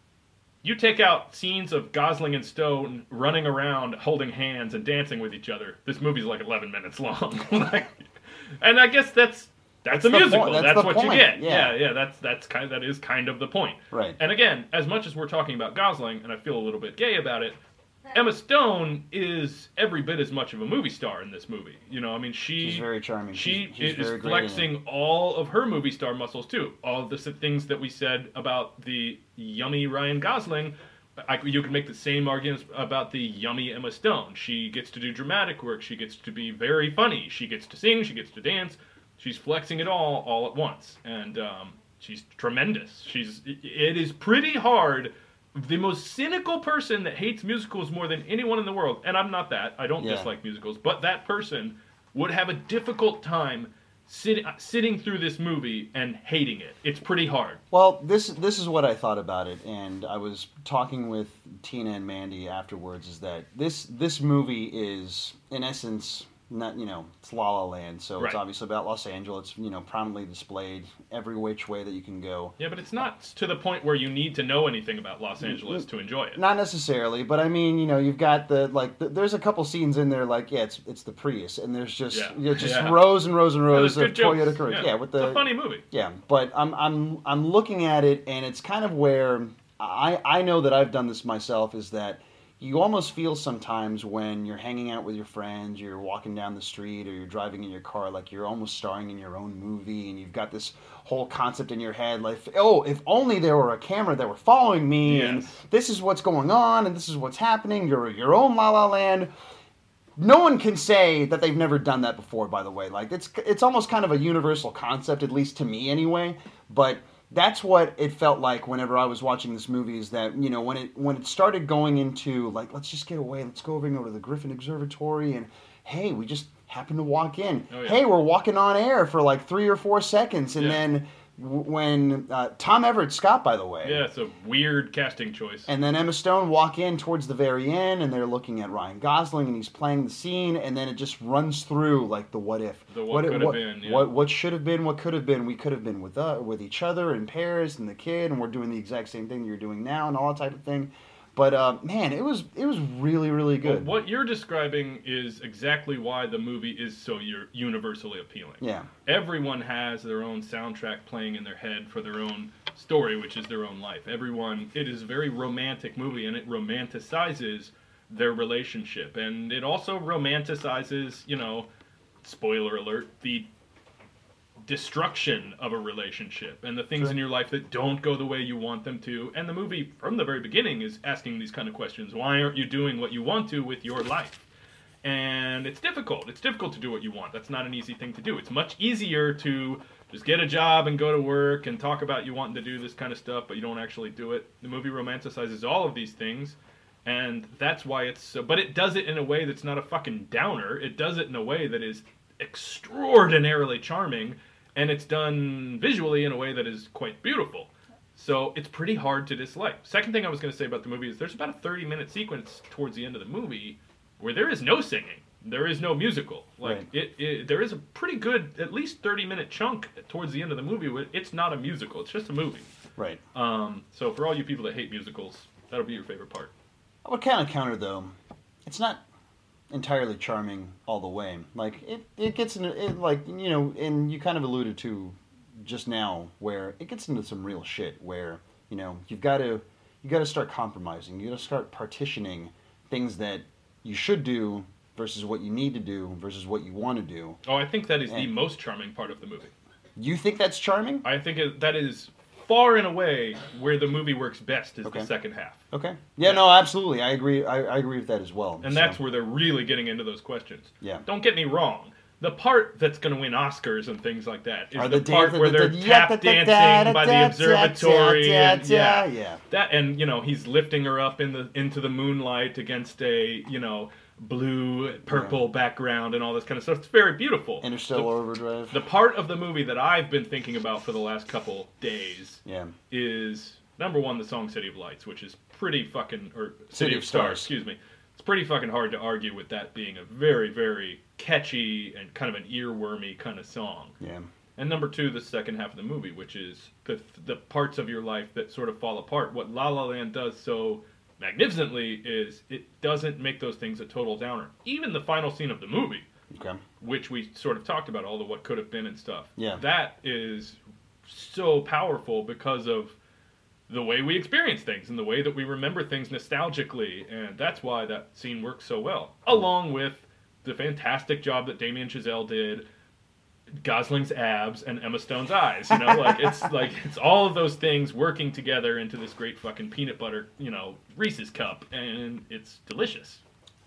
C: you take out scenes of Gosling and Stone running around, holding hands, and dancing with each other. This movie's like eleven minutes long. Like, and I guess that's that's,
B: That's
C: a
B: the
C: musical.
B: point. That's
C: That's,
B: the
C: what
B: point.
C: you get.
B: Yeah.
C: yeah, yeah. That's that's kind. That is kind of the point.
B: Right.
C: And again, as much as we're talking about Gosling, and I feel a little bit gay about it, Emma Stone is every bit as much of a movie star in this movie. You know, I mean, she
B: She's very charming.
C: She
B: She's- she's
C: is
B: very great in it.
C: flexing all of her movie star muscles too. All of the s- things that we said about the yummy Ryan Gosling, I, you could make the same arguments about the yummy Emma Stone. She gets to do dramatic work. She gets to be very funny. She gets to sing. She gets to dance. She's flexing it all all at once, and um, she's tremendous. She's it is pretty hard. The most cynical person that hates musicals more than anyone in the world, and I'm not that. I don't
B: Yeah.
C: dislike musicals, but that person would have a difficult time sit, sitting through this movie and hating it. It's pretty hard.
B: Well, this this is what I thought about it, and I was talking with Tina and Mandy afterwards. Is that this this movie is in essence not you know it's La La Land, so
C: Right.
B: it's obviously about Los Angeles. It's, you know, prominently displayed every which way that you can go.
C: Yeah, but it's not to the point where you need to know anything about Los Angeles to enjoy it.
B: Not necessarily, but I mean, you know, you've got the like. The, there's a couple scenes in there, like yeah, it's it's the Prius, and there's just
C: Yeah.
B: you know, just
C: Yeah.
B: rows and rows and
C: Yeah,
B: rows
C: there's
B: of
C: good jokes.
B: Toyota Corolla. Yeah. with the
C: it's a funny movie.
B: yeah. But I'm I'm I'm looking at it, and it's kind of where I I know that I've done this myself. Is that you almost feel sometimes when you're hanging out with your friends, you're walking down the street, or you're driving in your car, like you're almost starring in your own movie, and you've got this whole concept in your head, like, oh, if only there were a camera that were following me,
C: Yes.
B: and this is what's going on, and this is what's happening. You're your own La La Land. No one can say that they've never done that before. By the way, like it's it's almost kind of a universal concept, at least to me, anyway. But that's what it felt like whenever I was watching this movie, is that, you know, when it when it started going into, like, let's just get away, let's go over and go to the Griffin Observatory, and hey, we just happened to walk in.
C: Oh, yeah.
B: Hey, we're walking on air for like three or four seconds, and
C: Yeah.
B: then w- when uh, Tom Everett Scott, by the way,
C: Yeah, it's a weird casting choice.
B: and then Emma Stone walk in towards the very end, and they're looking at Ryan Gosling, and he's playing the scene, and then it just runs through like the what if,
C: The what
B: it-
C: could have been, yeah.
B: what what should have been, what could have been. We could have been with uh, with each other in Paris and the kid, and we're doing the exact same thing you're doing now, and all that type of thing. But uh, man, it was it was really really
C: Well,
B: good.
C: what you're describing is exactly why the movie is so u- universally appealing.
B: Yeah,
C: Everyone has their own soundtrack playing in their head for their own story, which is their own life. Everyone, it is a very romantic movie, and it romanticizes their relationship. And it also romanticizes, you know, spoiler alert, the destruction of a relationship and the things
B: Sure.
C: in your life that don't go the way you want them to. And the movie, from the very beginning, is asking these kind of questions. Why aren't you doing what you want to with your life? And it's difficult. It's difficult to do what you want. That's not an easy thing to do. It's much easier to just get a job and go to work and talk about you wanting to do this kind of stuff, but you don't actually do it. The movie romanticizes all of these things, and that's why it's so... But it does it in a way that's not a fucking downer. It does it in a way that is extraordinarily charming, and it's done visually in a way that is quite beautiful. So it's pretty hard to dislike. Second thing I was going to say about the movie is there's about a thirty-minute sequence towards the end of the movie where there is no singing. There is no musical. Like
B: Right.
C: it, it, there is a pretty good, at least thirty-minute chunk towards the end of the movie where it's not a musical. It's just a movie.
B: right.
C: Um, so for all you people that hate musicals, that'll be your favorite part.
B: I would kind of counter though. It's not entirely charming all the way. Like it, it gets into it, like you know, and you kind of alluded to just now where it gets into some real shit. Where you know you've got to you got to start compromising. You got to start partitioning things that you should do versus what you need to do versus what you want to do.
C: Oh, I think that is the
B: And-
C: most charming part of the movie.
B: You think that's charming?
C: I think it, that is far and away where the movie works best is
B: Okay.
C: the second half.
B: Okay. Yeah, no, absolutely. I agree. I, I agree with that as well.
C: And
B: So,
C: that's where they're really getting into those questions.
B: Yeah.
C: Don't get me wrong. The part that's going to win Oscars and things like that is
B: Are
C: the,
B: the
C: part
B: dan-
C: where
B: the-
C: they're
B: the-
C: tap
B: yeah, da- da-
C: dancing
B: da-
C: by
B: da-
C: the
B: da-
C: observatory.
B: da-
C: and,
B: da-
C: yeah,
B: yeah.
C: That and you know he's lifting her up in the into the moonlight against a you know blue purple background and all this kind of stuff. It's very beautiful.
B: Interstellar Overdrive.
C: The, the part of the movie that I've been thinking about for the last couple days
B: yeah.
C: is number one, the song "City of Lights," which is pretty fucking or City,
B: City
C: of,
B: of
C: Stars.
B: Stars.
C: Excuse me. It's pretty fucking hard to argue with that being a very, very catchy and kind of an earwormy kind of song.
B: Yeah.
C: And number two, the second half of the movie, which is the the parts of your life that sort of fall apart. What La La Land does so magnificently is it doesn't make those things a total downer. Even the final scene of the movie,
B: Okay.
C: which we sort of talked about, all the what could have been and stuff.
B: Yeah.
C: That is so powerful because of the way we experience things and the way that we remember things nostalgically, and that's why that scene works so well. Along with the fantastic job that Damien Chazelle did, Gosling's abs and Emma Stone's eyes. You know, like it's like it's all of those things working together into this great fucking peanut butter, you know, Reese's cup, and it's delicious.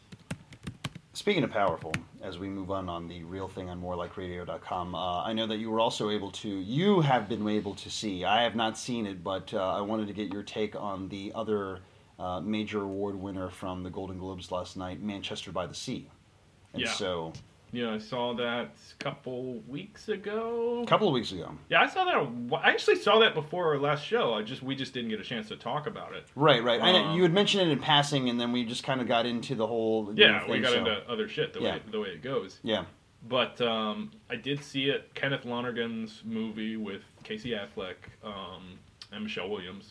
B: Speaking of powerful, as we move on on the real thing on more like radio dot com, uh, I know that you were also able to, you have been able to see, I have not seen it, but uh, I wanted to get your take on the other uh, major award winner from the Golden Globes last night, Manchester by the Sea. And
C: Yeah.
B: so,
C: Yeah, I saw that a couple weeks ago.
B: A couple of weeks ago.
C: Yeah, I saw that. a- I actually saw that before our last show. I just we just didn't get a chance to talk about it.
B: Right, right. I know
C: Um,
B: you had mentioned it in passing, and then we just kind of got into the whole. you know,
C: Yeah, we
B: thing,
C: got
B: so-
C: into other shit the
B: Yeah.
C: way the way it goes.
B: Yeah.
C: But um, I did see it. Kenneth Lonergan's movie with Casey Affleck um, and Michelle Williams.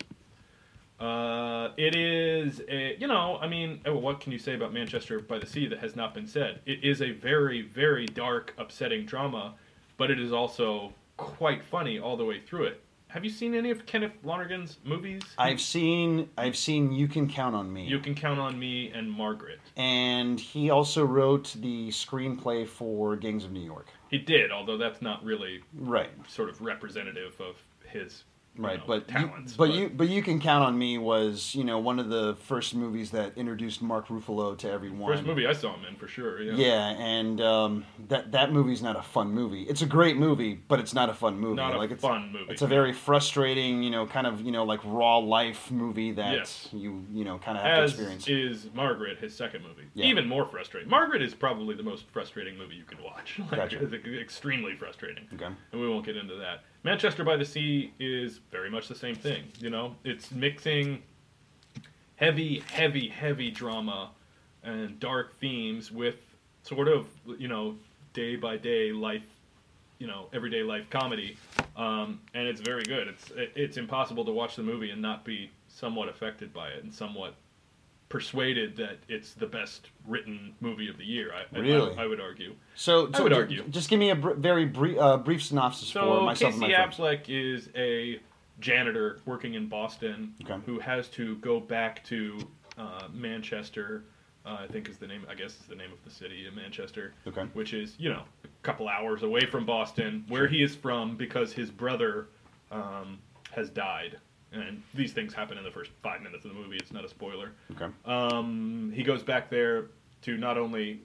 C: Uh, it is a, you know, I mean, oh, what can you say about Manchester by the Sea that has not been said? It is a very, very dark, upsetting drama, but it is also quite funny all the way through it. Have you seen any of Kenneth Lonergan's movies?
B: I've seen I've seen You Can Count on Me.
C: You Can Count on Me and Margaret.
B: And he also wrote the screenplay for Gangs of New York.
C: He did, although that's not really
B: Right.
C: sort of representative of his you
B: Right,
C: know,
B: but
C: talents.
B: you, but, you but you can count on me was you know one of the first movies that introduced Mark Ruffalo to everyone.
C: First movie I saw him in for sure. Yeah,
B: Yeah, and um, that that movie's not a fun movie. It's a great movie, but it's not a fun movie.
C: Not a
B: like it's,
C: fun movie.
B: It's a very frustrating, you know, kind of you know like raw life movie that
C: Yes.
B: you you know kind of have
C: As
B: to experience.
C: is Margaret, his second movie.
B: Yeah.
C: Even more frustrating. Margaret is probably the most frustrating movie you can watch. Like,
B: Gotcha.
C: it's extremely frustrating.
B: Okay.
C: And we won't get into that. Manchester by the Sea is very much the same thing. You know, it's mixing heavy, heavy, heavy drama and dark themes with sort of, you know, day by day life, you know, everyday life comedy. Um, and it's very good. It's it's impossible to watch the movie and not be somewhat affected by it and somewhat persuaded that it's the best written movie of the year. I,
B: Really?
C: I, I would argue.
B: So,
C: I
B: so
C: would
B: ju-
C: argue.
B: just give me a br- very brief uh, brief synopsis for
C: So
B: myself
C: Casey
B: and my friends.
C: Affleck is a janitor working in Boston
B: Okay.
C: who has to go back to uh, Manchester. Uh, I think is the name. I guess is the name of the city in Manchester.
B: Okay.
C: Which is you know a couple hours away from Boston, where he is from because his brother um, has died. And these things happen in the first five minutes of the movie. It's not a spoiler.
B: Okay.
C: Um, he goes back there to not only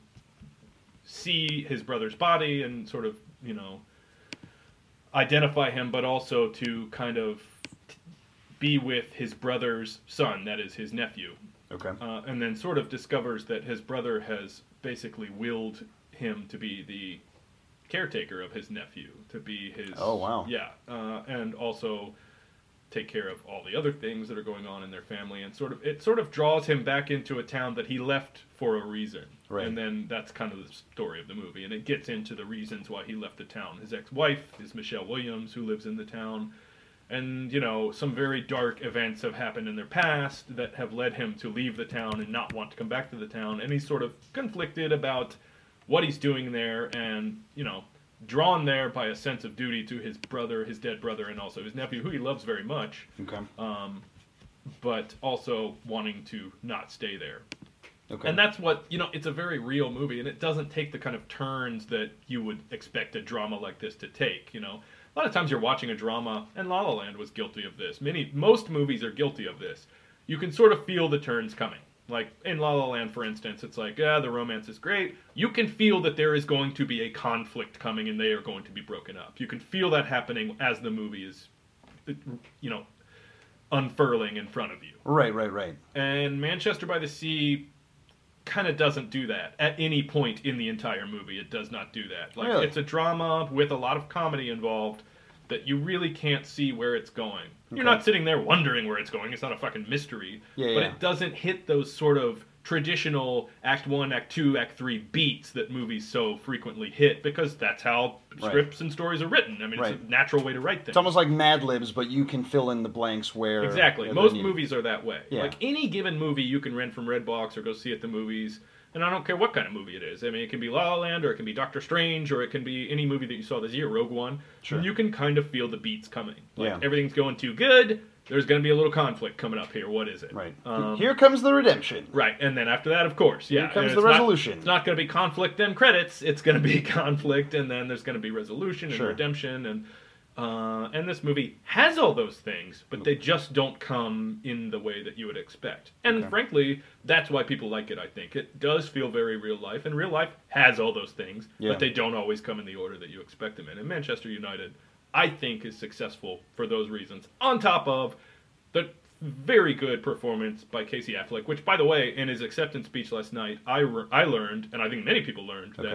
C: see his brother's body and sort of, you know, identify him, but also to kind of be with his brother's son, that is his nephew.
B: Okay.
C: Uh, and then sort of discovers that his brother has basically willed him to be the caretaker of his nephew, to be his...
B: Oh, wow.
C: Yeah, uh, and also take care of all the other things that are going on in their family, and sort of it sort of draws him back into a town that he left for a reason.
B: Right.
C: And then that's kind of the story of the movie, and it gets into the reasons why he left the town. His ex-wife is Michelle Williams, who lives in the town, and you know some very dark events have happened in their past that have led him to leave the town and not want to come back to the town, and he's sort of conflicted about what he's doing there, and you know. Drawn there by a sense of duty to his brother, his dead brother, and also his nephew, who he loves very much,
B: Okay.
C: um, but also wanting to not stay there.
B: Okay.
C: And that's what, you know, it's a very real movie, and it doesn't take the kind of turns that you would expect a drama like this to take, you know. A lot of times you're watching a drama, and La La Land was guilty of this. Many, most movies are guilty of this. You can sort of feel the turns coming. Like, in La La Land, for instance, it's like, yeah, the romance is great. You can feel that there is going to be a conflict coming and they are going to be broken up. You can feel that happening as the movie is, you know, unfurling in front of you.
B: Right, right, right.
C: And Manchester by the Sea kind of doesn't do that. At any point in the entire movie, it does not do that. Like,
B: Really?
C: it's a drama with a lot of comedy involved that you really can't see where it's going. You're
B: Okay.
C: not sitting there wondering where it's going. It's not a fucking mystery.
B: Yeah,
C: but
B: yeah.
C: it doesn't hit those sort of traditional Act One, Act Two, Act Three beats that movies so frequently hit because that's how
B: Right.
C: scripts and stories are written. I mean,
B: Right.
C: it's a natural way to write things.
B: It's almost like Mad Libs, but you can fill in the blanks where
C: Exactly.
B: where
C: Most
B: they're needed.
C: movies are that way.
B: Yeah.
C: Like any given movie you can rent from Redbox or go see at the movies. And I don't care what kind of movie it is. I mean, it can be La La Land, or it can be Doctor Strange, or it can be any movie that you saw this year, Rogue One.
B: Sure.
C: And you can kind of feel the beats coming. Like,
B: Yeah.
C: everything's going too good. There's going to be a little conflict coming up here. What is it?
B: Right.
C: Um,
B: Here comes the redemption.
C: Right, and then after that, of course, yeah.
B: Here comes
C: and
B: the
C: it's not-
B: resolution.
C: it's not going to be conflict then credits. It's going to be conflict, and then there's going to be resolution and
B: Sure.
C: redemption, and uh, and this movie has all those things, but they just don't come in the way that you would expect. And
B: Okay.
C: frankly, that's why people like it. I think it does feel very real life, and real life has all those things,
B: Yeah.
C: but they don't always come in the order that you expect them in. And Manchester United, I think, is successful for those reasons. On top of the very good performance by Casey Affleck, which, by the way, in his acceptance speech last night, I, re- I learned, and I think many people learned,
B: Okay.
C: that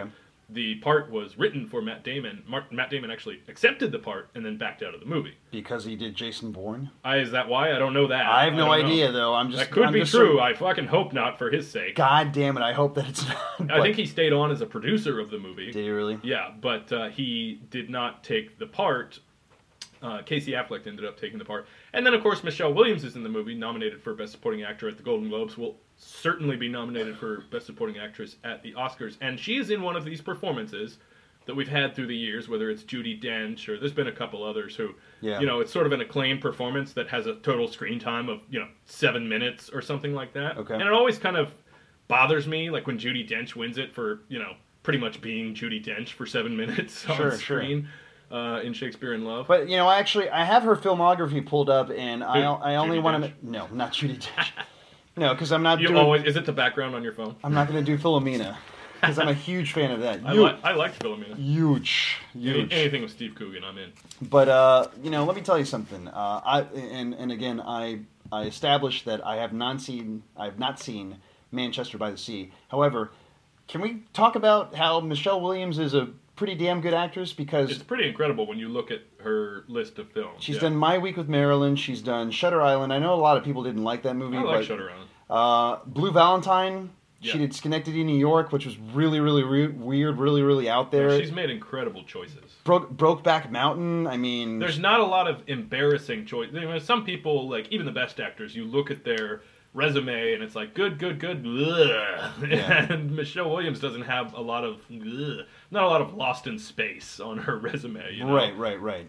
C: the part was written for Matt Damon. Mar- Matt Damon actually accepted the part and then backed out of the movie.
B: Because he did Jason Bourne?
C: I, is that why? I don't know that.
B: I have no
C: I don't
B: idea,
C: know.
B: though. I'm just
C: That could
B: I'm
C: be
B: just
C: true.
B: so-
C: I fucking hope not for his sake.
B: God damn it, I hope that it's not.
C: I
B: but-
C: think he stayed on as a producer of the movie.
B: Did he really?
C: Yeah, but uh, he did not take the part. Uh, Casey Affleck ended up taking the part. And then, of course, Michelle Williams is in the movie, nominated for Best Supporting Actor at the Golden Globes. Will certainly be nominated for Best Supporting Actress at the Oscars. And she is in one of these performances that we've had through the years, whether it's Judi Dench or there's been a couple others who,
B: Yeah.
C: you know, it's sort of an acclaimed performance that has a total screen time of, you know, seven minutes or something like that.
B: Okay.
C: And it always kind of bothers me, like when Judi Dench wins it for, you know, pretty much being Judi Dench for seven minutes on
B: Sure,
C: screen.
B: sure.
C: Uh, in Shakespeare in Love.
B: But, you know, actually, I have her filmography pulled up, and I, I only
C: Judi
B: want to...
C: Dench?
B: No, not Judi Dench. No, because I'm not
C: You
B: doing...
C: always, is it the background on your phone?
B: I'm not going to do Philomena, because I'm a huge fan of that.
C: I,
B: Huge.
C: li- I liked Philomena.
B: Huge.
C: Any,
B: Huge.
C: anything with Steve Coogan, I'm in.
B: But uh, you know, let me tell you something. Uh, I and and again, I I established that I have not seen I have not seen Manchester by the Sea. However, can we talk about how Michelle Williams is a pretty damn good actress? Because
C: It's pretty incredible when you look at her list of films.
B: she's
C: yeah.
B: done My Week with Marilyn. She's done Shutter Island. I know a lot of people didn't like that movie.
C: I like
B: but,
C: Shutter Island.
B: Uh, Blue Valentine. She
C: Yeah.
B: did Schenectady, New York, which was really, really re- weird, really, really out there.
C: She's made incredible choices.
B: Broke Brokeback Mountain. I mean,
C: There's not a lot of embarrassing choices. You know, some people, like even the best actors, you look at their resume and it's like good, good, good, ugh.
B: Yeah.
C: And Michelle Williams doesn't have a lot of, ugh, not a lot of Lost in Space on her resume. You know?
B: right, right, right.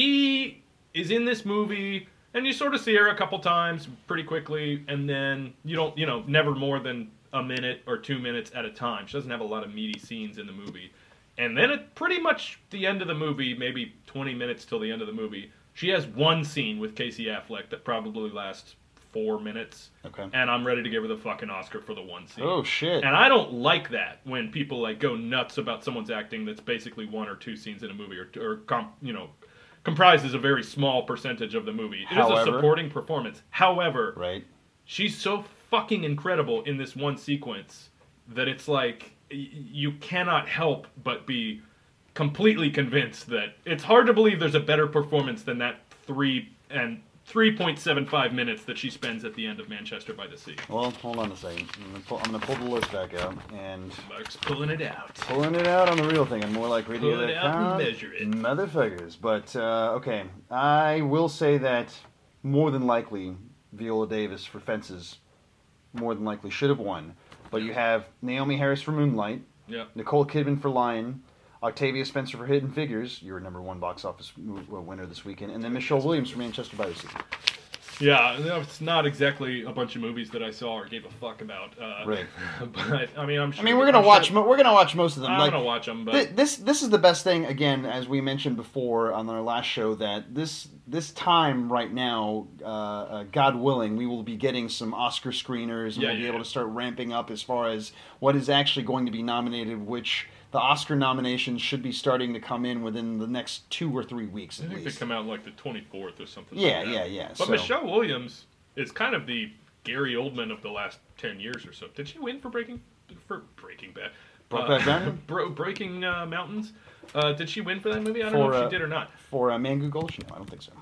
C: She is in this movie, and you sort of see her a couple times pretty quickly, and then you don't, you know, never more than a minute or two minutes at a time. She doesn't have a lot of meaty scenes in the movie. And then at pretty much the end of the movie, maybe twenty minutes till the end of the movie, she has one scene with Casey Affleck that probably lasts four minutes.
B: Okay.
C: And I'm ready to give her the fucking Oscar for the one scene.
B: Oh shit.
C: And I don't like that when people like go nuts about someone's acting that's basically one or two scenes in a movie, or, or comp, you know, comprises a very small percentage of the movie. It is
B: However-
C: a supporting performance. However,
B: Right.
C: she's so fucking incredible in this one sequence that it's like y- you cannot help but be completely convinced that it's hard to believe there's a better performance than that three and three point seven five minutes that she spends at the end of Manchester by the Sea.
B: Well, hold on a second. I'm gonna pull, I'm gonna pull the list back out and
C: Mark's pulling it out.
B: pulling it out on the real thing and more like radio.
C: Pull it out and measure it.
B: Motherfuckers. But uh, okay, I will say that more than likely Viola Davis for Fences more than likely should have won. But you have Naomi Harris for Moonlight,
C: Yeah.
B: Nicole Kidman for Lion, Octavia Spencer for Hidden Figures, your number one box office mo- uh, winner this weekend, and then Michelle Williams for Manchester by the Sea.
C: Yeah, it's not exactly a bunch of movies that I saw or gave a fuck about. Uh,
B: Right.
C: But I mean, I'm sure.
B: I mean, we're gonna
C: I'm
B: watch.
C: Sure,
B: mo- we're gonna watch most of them.
C: I'm
B: like,
C: gonna watch them, but
B: Th- This this is the best thing. Again, as we mentioned before on our last show, that this this time right now, uh, uh, God willing, we will be getting some Oscar screeners, and
C: Yeah,
B: we'll be
C: yeah,
B: able
C: yeah.
B: to start ramping up as far as what is actually going to be nominated. Which the Oscar nominations should be starting to come in within the next two or three weeks
C: I
B: at
C: think
B: least.
C: they come out like the twenty-fourth or something.
B: Yeah,
C: like that.
B: yeah, yeah.
C: But
B: so,
C: Michelle Williams is kind of the Gary Oldman of the last ten years or so. Did she win for Breaking for Breaking Bad?
B: Brokeback Mountain?
C: Bro, Breaking uh, Mountains. Uh, did she win for that movie? I don't
B: For,
C: know if
B: uh,
C: she did or not.
B: for uh, Mangu Gulch, no, I don't think so.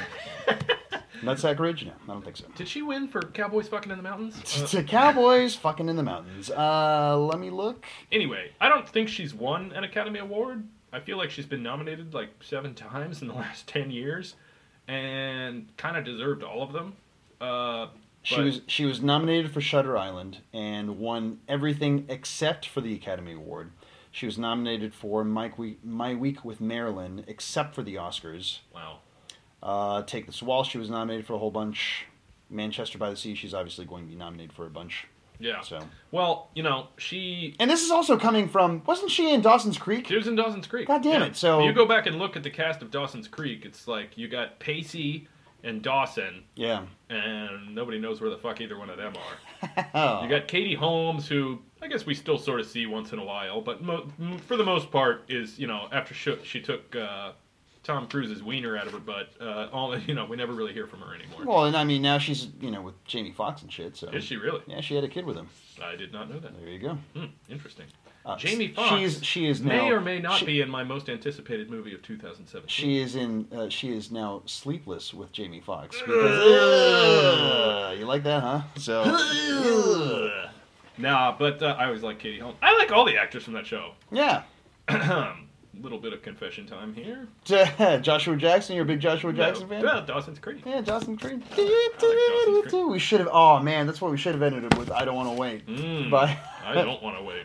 B: Nutsack Ridge, no, I don't think so.
C: Did she win for Cowboys Fucking in the Mountains? Uh,
B: To Cowboys fucking in the mountains. Uh, let me look.
C: Anyway, I don't think she's won an Academy Award. I feel like she's been nominated like seven times in the last ten years, and kind of deserved all of them. Uh,
B: She
C: but-
B: was she was nominated for Shutter Island and won everything except for the Academy Award. She was nominated for My Week, My Week with Marilyn, except for the Oscars.
C: Wow.
B: Uh, Take This Wall, she was nominated for a whole bunch. Manchester by the Sea, she's obviously going to be nominated for a bunch.
C: Yeah.
B: So,
C: Well, you know, she
B: and this is also coming from, wasn't she in Dawson's Creek?
C: she was in Dawson's Creek.
B: God damn
C: Yeah.
B: it, so-
C: If you go back and look at the cast of Dawson's Creek, it's like you got Pacey and Dawson,
B: Yeah.
C: and nobody knows where the fuck either one of them are.
B: Oh.
C: You got Katie Holmes, who I guess we still sort of see once in a while, but mo- m- for the most part is, you know, after she, she took uh, Tom Cruise's wiener out of her butt. Uh, all you know, we never really hear from her anymore.
B: Well, and I mean, now she's, you know, with Jamie Foxx and shit, so...
C: Is she really?
B: Yeah, she had a kid with him.
C: I did not know that.
B: There you go.
C: Hmm, interesting.
B: Uh,
C: Jamie Foxx
B: She's, she is
C: may
B: now,
C: or may not
B: she,
C: be in my most anticipated movie of two thousand seventeen.
B: She is in. Uh, she is now sleepless with Jamie Foxx. Because, uh, you like that, huh? So. uh,
C: Nah, but uh, I always like Katie Holmes. I like all the actors from that show.
B: yeah.
C: Little bit of confession time here.
B: Joshua Jackson, you're a big Joshua Jackson
C: no,
B: fan?
C: Well, Dawson's Creek.
B: Yeah, Dawson's Creek.
C: Dawson's Creek.
B: We should have. Oh man, that's what we should have ended it with. I don't want to wait.
C: Mm,
B: But
C: I don't want to wait.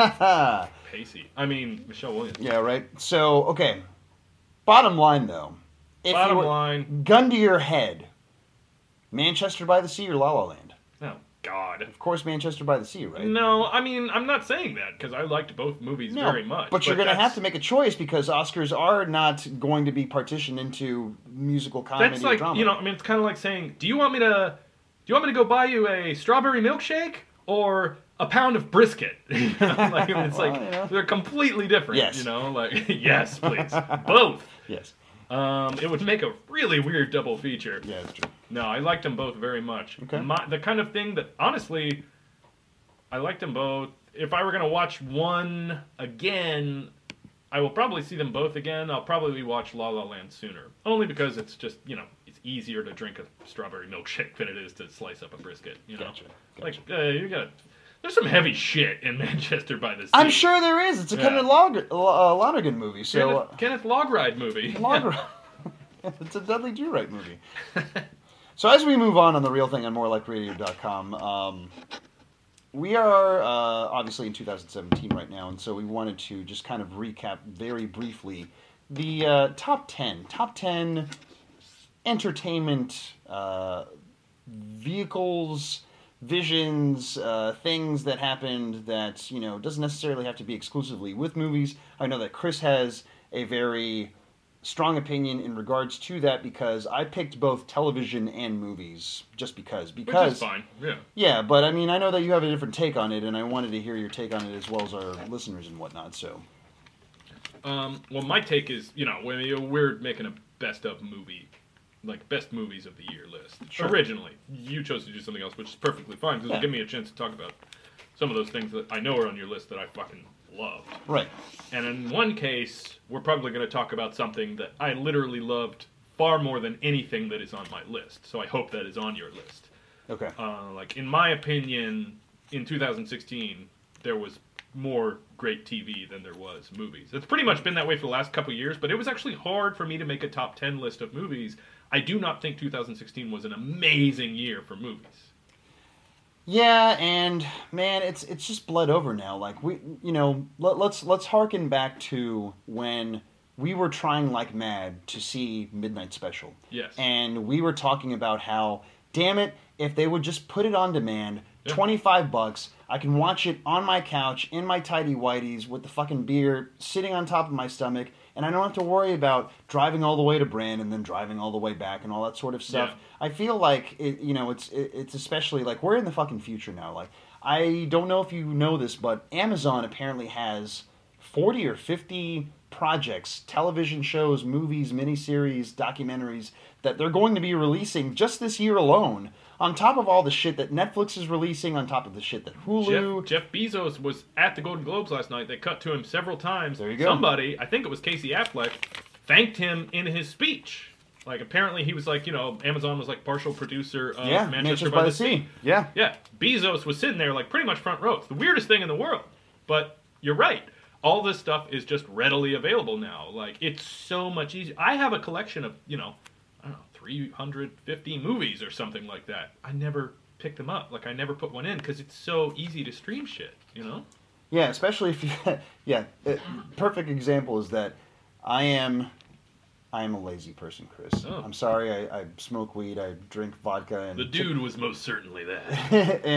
C: Pacey. I mean, Michelle Williams.
B: yeah, right. So okay. Bottom line though, if
C: Bottom
B: you were,
C: line.
B: gun to your head, Manchester by the Sea or La La Land?
C: Oh God.
B: Of course, Manchester by the Sea, right?
C: No, I mean, I'm not saying that because I liked both movies
B: No,
C: very much.
B: But you're going to
C: that's-
B: have to make a choice because Oscars are not going to be partitioned into musical comedy
C: That's like
B: or drama.
C: you know, I mean, it's kind of like saying, do you want me to, do you want me to go buy you a strawberry milkshake or a pound of brisket? You know, like, it's
B: Well,
C: like
B: you know.
C: they're completely different.
B: Yes.
C: You know, like yes, please, both.
B: Yes.
C: Um, it would make a really weird double feature.
B: Yeah, that's true.
C: No, I liked them both very much.
B: Okay.
C: My, the kind of thing that, honestly, I liked them both. If I were going to watch one again, I will probably see them both again. I'll probably watch La La Land sooner. Only because it's just, you know, it's easier to drink a strawberry milkshake than it is to slice up a brisket, you know?
B: Gotcha.
C: Like, uh, you got there's some heavy shit in Manchester by the Sea.
B: I'm sure there is. It's a
C: Yeah.
B: Kenneth Log- uh, Lonergan movie. So
C: Kenneth,
B: uh,
C: Kenneth Logride movie.
B: Log- it's a Dudley Do Right movie. So as we move on on the real thing on more like radio dot com, um, we are uh, obviously in two thousand seventeen right now, and so we wanted to just kind of recap very briefly the uh, top ten, top ten entertainment uh, vehicles, visions, uh, things that happened that, you know, doesn't necessarily have to be exclusively with movies. I know that Chris has a very strong opinion in regards to that because I picked both television and movies just because. Because
C: Which is fine, yeah.
B: Yeah, but I mean, I know that you have a different take on it, and I wanted to hear your take on it as well as our listeners and whatnot, so.
C: Um, well, my take is, you know, when you- we're making a best of movie, like best movies of the year list.
B: Sure.
C: Originally, you chose to do something else, which is perfectly fine because
B: Yeah.
C: it'll give me a chance to talk about some of those things that I know are on your list that I fucking loved.
B: Right.
C: And in one case, we're probably going to talk about something that I literally loved far more than anything that is on my list. So I hope that is on your list.
B: Okay.
C: Uh, like, in my opinion, in two thousand sixteen, there was more great T V than there was movies. It's pretty much been that way for the last couple of years, but it was actually hard for me to make a top ten list of movies. I do not think two thousand sixteen was an amazing year for movies.
B: Yeah, and man, it's it's just bled over now. Like we, you know, let, let's let's harken back to when we were trying like mad to see Midnight Special.
C: Yes.
B: And we were talking about how, damn it, if they would just put it on demand,
C: Yeah.
B: twenty-five bucks, I can watch it on my couch in my tidy whities with the fucking beer sitting on top of my stomach, and I don't have to worry about driving all the way to Brand and then driving all the way back and all that sort of stuff.
C: Yeah.
B: I feel like it, you know, it's it, it's especially like we're in the fucking future now. Like I don't know if you know this, but Amazon apparently has forty or fifty projects, television shows, movies, miniseries, documentaries that they're going to be releasing just this year alone. On top of all the shit that Netflix is releasing, on top of the shit that Hulu.
C: Jeff, Jeff Bezos was at the Golden Globes last night. They cut to him several times.
B: There you go.
C: Somebody, I think it was Casey Affleck, thanked him in his speech. Like, apparently he was like, you know, Amazon was like partial producer of
B: yeah,
C: Manchester, by, the sea.
B: Yeah.
C: Yeah, Bezos was sitting there like pretty much front row. It's the weirdest thing in the world. But you're right. All this stuff is just readily available now. Like, it's so much easier. I have a collection of, you know, I don't know, three hundred fifty movies or something like that. I never pick them up. Like, I never put one in because it's so easy to stream shit, you know?
B: Yeah, especially if you, yeah, it, perfect example is that I am, I am a lazy person, Chris.
C: Oh.
B: I'm sorry, I, I smoke weed, I drink vodka, and
C: The dude was most certainly that.
B: and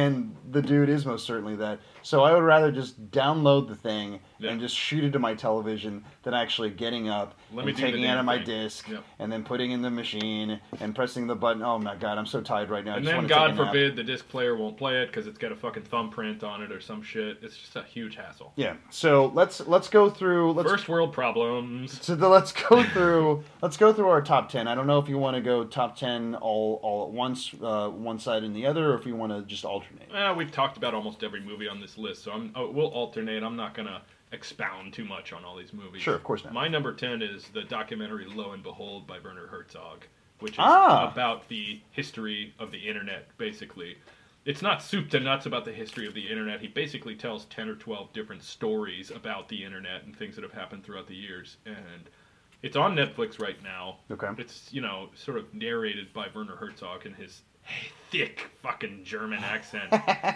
B: the dude is most certainly that. So I would rather just download the thing
C: Yeah.
B: and just shoot it to my television than actually getting up
C: Let me
B: and
C: do the
B: taking it
C: damn
B: out of my
C: thing.
B: disc
C: Yep.
B: and then putting in the machine and pressing the button. Oh my god, I'm so tired right now. I
C: And
B: just
C: then,
B: want to take
C: God
B: a nap.
C: forbid, the disc player won't play it because it's got a fucking thumbprint on it or some shit. It's just a huge hassle.
B: Yeah. So let's let's go through. Let's
C: First world problems.
B: So the, let's go through. Let's go through our top ten. I don't know if you want to go top ten all all at once, uh, one side and the other, or if you want to just alternate.
C: Eh, we've talked about almost every movie on this list, so I'm, oh, we'll alternate. I'm not going to expound too much on all these movies.
B: Sure, of course not.
C: My number ten is the documentary Lo and Behold by Werner Herzog, which is
B: Ah.
C: about the history of the internet, basically. It's not soup to nuts about the history of the internet. He basically tells ten or twelve different stories about the internet and things that have happened throughout the years. And it's on Netflix right now.
B: Okay.
C: It's, you know, sort of narrated by Werner Herzog in his thick fucking German accent.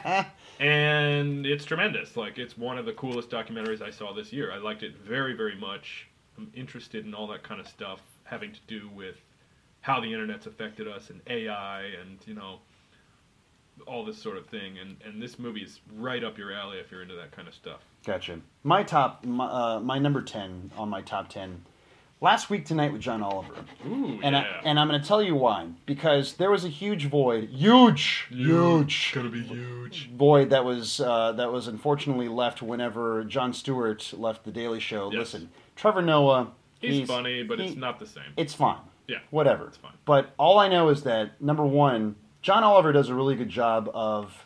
C: And it's tremendous. Like, it's one of the coolest documentaries I saw this year. I liked it very, very much. I'm interested in all that kind of stuff having to do with how the internet's affected us and A I and, you know, all this sort of thing. And, and this movie is right up your alley if you're into that kind of stuff.
B: Gotcha. My top, my, uh, my number ten on my top ten. Last Week Tonight with John Oliver.
C: Ooh,
B: And,
C: yeah.
B: I, and I'm going to tell you why. Because there was a huge void, huge, huge
C: Gonna be huge.
B: void that was uh, that was unfortunately left whenever Jon Stewart left The Daily Show.
C: Yes.
B: Listen, Trevor Noah,
C: He's, funny, but
B: he-
C: it's not the same.
B: It's fine.
C: Yeah,
B: Whatever.
C: it's fine.
B: But all I know is that, number one, John Oliver does a really good job of,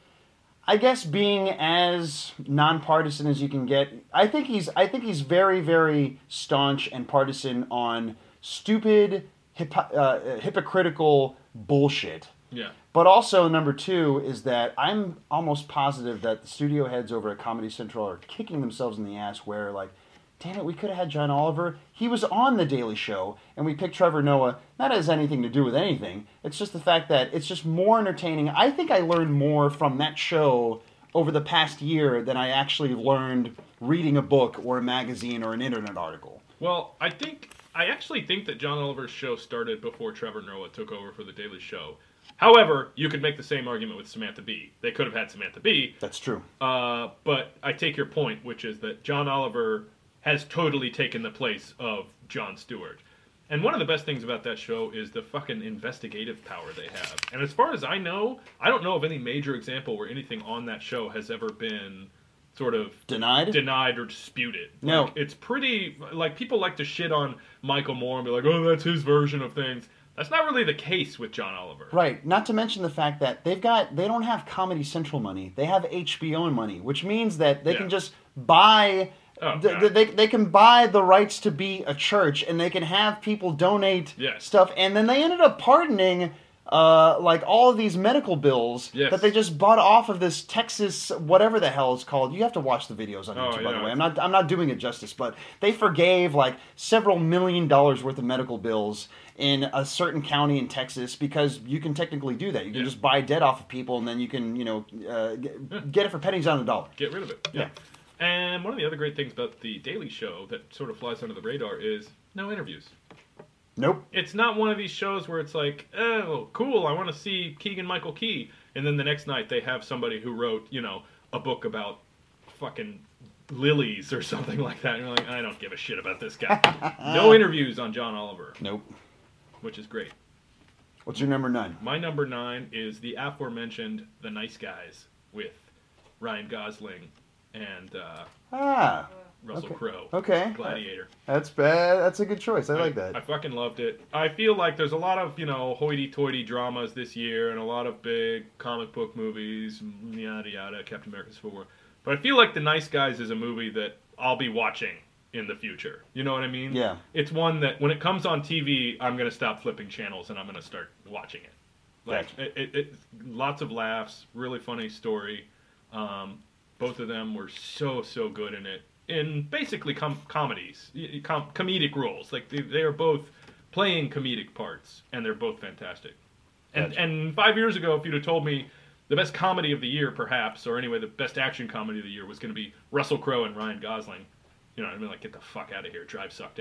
B: I guess, being as nonpartisan as you can get. I think he's I think he's very, very staunch and partisan on stupid, hypo- uh, hypocritical bullshit.
C: Yeah.
B: But also, number two is that I'm almost positive that the studio heads over at Comedy Central are kicking themselves in the ass where, like, damn it, we could have had John Oliver. He was on The Daily Show, and we picked Trevor Noah. That has anything to do with anything. It's just the fact that it's just more entertaining. I think I learned more from that show over the past year than I actually learned reading a book or a magazine or an internet article.
C: Well, I think I actually think that John Oliver's show started before Trevor Noah took over for The Daily Show. However, you could make the same argument with Samantha Bee. They could have had Samantha Bee,
B: That's true.
C: uh, but I take your point, which is that John Oliver has totally taken the place of Jon Stewart. And one of the best things about that show is the fucking investigative power they have. And as far as I know, I don't know of any major example where anything on that show has ever been sort of
B: Denied?
C: denied or disputed.
B: No.
C: Like, it's pretty, like, people like to shit on Michael Moore and be like, oh, that's his version of things. That's not really the case with John Oliver.
B: Right. Not to mention the fact that they've got they don't have Comedy Central money. They have H B O money, which means that they
C: Yeah.
B: can just buy
C: Oh,
B: th-
C: God.
B: they they can buy the rights to be a church, and they can have people donate
C: Yes.
B: stuff, and then they ended up pardoning uh, like all of these medical bills
C: Yes.
B: that they just bought off of this Texas whatever the hell it's called. You have to watch the videos on
C: Oh,
B: YouTube, by the
C: yeah.
B: way. I'm not I'm not doing it justice, but they forgave like several million dollars worth of medical bills in a certain county in Texas because you can technically do that. You can
C: Yeah.
B: just buy debt off of people, and then you can you know uh, get, get it for pennies on the dollar.
C: Get rid of it.
B: Yeah.
C: And one of the other great things about The Daily Show that sort of flies under the radar is no interviews.
B: Nope.
C: It's not one of these shows where it's like, oh, cool, I want to see Keegan-Michael Key. And then the next night they have somebody who wrote, you know, a book about fucking lilies or something like that. And you're like, I don't give a shit about this guy. No interviews on John Oliver,
B: Nope.
C: which is great.
B: What's your number nine?
C: My number nine is the aforementioned The Nice Guys with Ryan Gosling and uh,
B: Ah,
C: Russell
B: Okay.
C: Crowe.
B: okay.
C: Gladiator.
B: That's bad. That's a good choice. I like that.
C: I fucking loved it. I feel like there's a lot of, you know, hoity-toity dramas this year and a lot of big comic book movies, yada yada, Captain America Civil War. But I feel like The Nice Guys is a movie that I'll be watching in the future. You know what I mean?
B: Yeah.
C: It's one that when it comes on T V, I'm going to stop flipping channels and I'm going to start watching it. Like,
B: Gotcha.
C: it, it, it, lots of laughs, really funny story. Um, both of them were so, so good in it. In basically com- comedies, y- com- comedic roles. Like, they, they are both playing comedic parts, and they're both fantastic. And
B: Gotcha.
C: and five years ago, if you'd have told me the best comedy of the year, perhaps, or anyway, the best action comedy of the year was going to be Russell Crowe and Ryan Gosling, you know what I mean? Like, get the fuck out of here. Drive sucked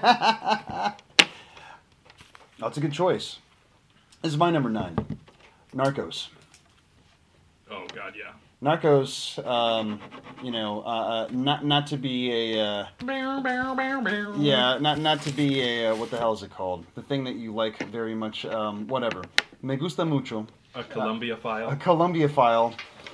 C: ass.
B: That's a good choice. This is my number nine. Narcos.
C: Oh, God, yeah.
B: Narcos, um, you know, uh, uh, not not to be a uh, yeah, not not to be a uh, what the hell is it called? The thing that you like very much, um, whatever. Me gusta mucho.
C: A Columbia file.
B: A Columbia file.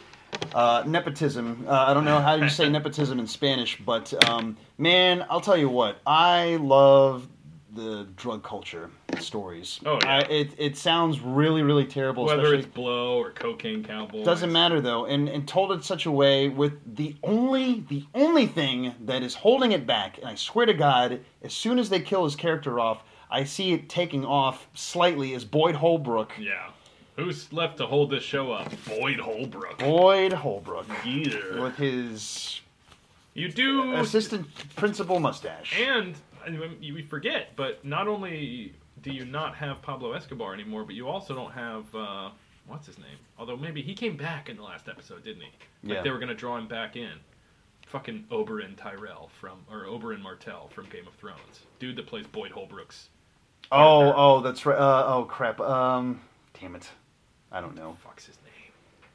B: Uh, nepotism. Uh, I don't know how you say nepotism in Spanish, but um, man, I'll tell you what. I love the drug culture stories.
C: Oh, yeah.
B: I, it it sounds really, really terrible.
C: Whether
B: especially,
C: it's Blow or Cocaine Cowboy.
B: doesn't matter though, and and told in such a way with the only the only thing that is holding it back. And I swear to God, as soon as they kill his character off, I see it taking off slightly as Boyd Holbrook.
C: Yeah. Who's left to hold this show up? Boyd Holbrook.
B: Boyd Holbrook.
C: Yeah.
B: With his
C: You do...
B: assistant principal mustache.
C: And, I mean, you we forget, but not only do you not have Pablo Escobar anymore, but you also don't have, uh, what's his name? Although maybe he came back in the last episode, didn't he? Like
B: Yeah.
C: they were going to draw him back in. Fucking Oberyn Tyrell from, or Oberyn Martell from Game of Thrones. Dude that plays Boyd Holbrook's.
B: Oh,
C: partner.
B: oh, that's right. Uh, oh, crap. Um, damn it. I don't know.
C: Fuck's his name?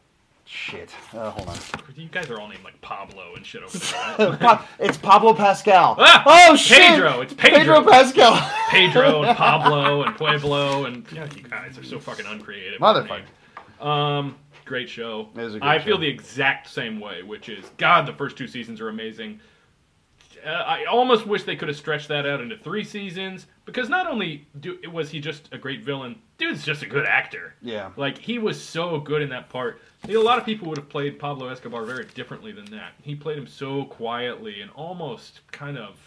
B: Shit. Uh, hold on.
C: You guys are all named like Pablo and shit over there, right?
B: Pa- it's Pablo Pascal.
C: Ah,
B: oh, shit.
C: Pedro. It's Pedro.
B: Pedro Pascal.
C: Pedro and Pablo and Pueblo and yeah, you guys are so fucking uncreative.
B: Motherfucker.
C: Um, great show.
B: It is a great
C: I feel
B: show.
C: the exact same way, which is God. The first two seasons are amazing. Uh, I almost wish they could have stretched that out into three seasons because not only do, was he just a great villain, dude's just a good actor.
B: Yeah.
C: Like he was so good in that part. I think a lot of people would have played Pablo Escobar very differently than that. He played him so quietly and almost kind of,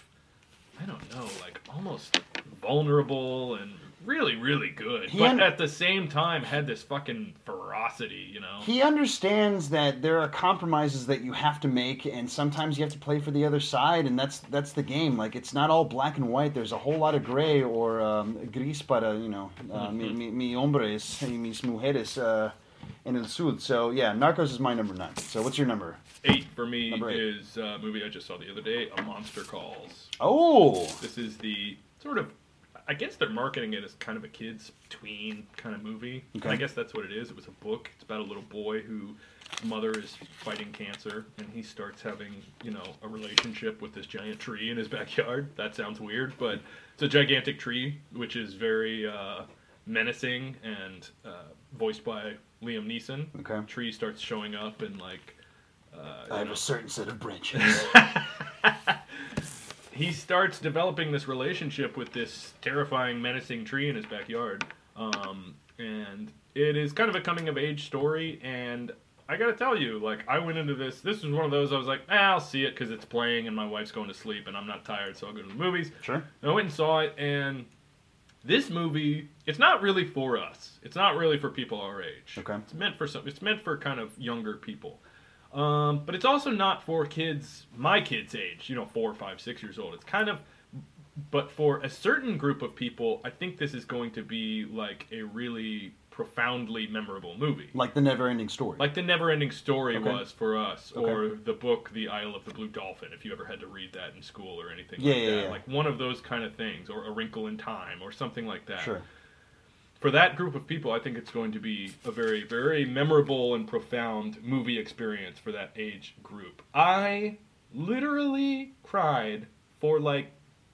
C: I don't know, like almost vulnerable and really, really good.
B: He
C: but
B: un-
C: at the same time had this fucking ferocity, you know?
B: He understands that there are compromises that you have to make, and sometimes you have to play for the other side, and that's that's the game. Like, it's not all black and white. There's a whole lot of gray or um, gris para, you know, uh, mi, mi, mi hombres y mis mujeres uh, en el sur. So, yeah, Narcos is my number nine. So, what's your number?
C: Eight for me
B: Number eight.
C: is a movie I just saw the other day, A Monster Calls.
B: Oh!
C: This is the sort of, I guess they're marketing it as kind of a kid's tween kind of movie.
B: Okay.
C: And I guess that's what it is. It was a book. It's about a little boy whose mother is fighting cancer, and he starts having, you know, a relationship with this giant tree in his backyard. That sounds weird, but it's a gigantic tree, which is very uh, menacing and uh, voiced by Liam Neeson.
B: Okay.
C: Tree starts showing up and, like, uh,
B: I
C: you
B: have
C: know,
B: a certain set of branches.
C: he starts developing this relationship with this terrifying, menacing tree in his backyard. Um, and it is kind of a coming-of-age story, and I gotta tell you, like, I went into this, this was one of those, I was like, eh, I'll see it because it's playing and my wife's going to sleep and I'm not tired, so I'll go to the movies.
B: Sure.
C: And I went and saw it, and this movie, it's not really for us. It's not really for people our age.
B: Okay.
C: It's meant for some, it's meant for kind of younger people. Um, but it's also not for kids, my kids' age, you know, four, five, six years old. It's kind of, but for a certain group of people, I think this is going to be like a really profoundly memorable movie.
B: Like the never-ending story.
C: Like the Never-Ending Story
B: Okay.
C: was for us,
B: Okay.
C: or the book The Isle of the Blue Dolphin, if you ever had to read that in school or anything
B: Yeah,
C: like
B: yeah,
C: that.
B: yeah.
C: Like one of those kind of things, or A Wrinkle in Time, or something like that.
B: Sure.
C: For that group of people, I think it's going to be a very, very memorable and profound movie experience for that age group. I literally cried for like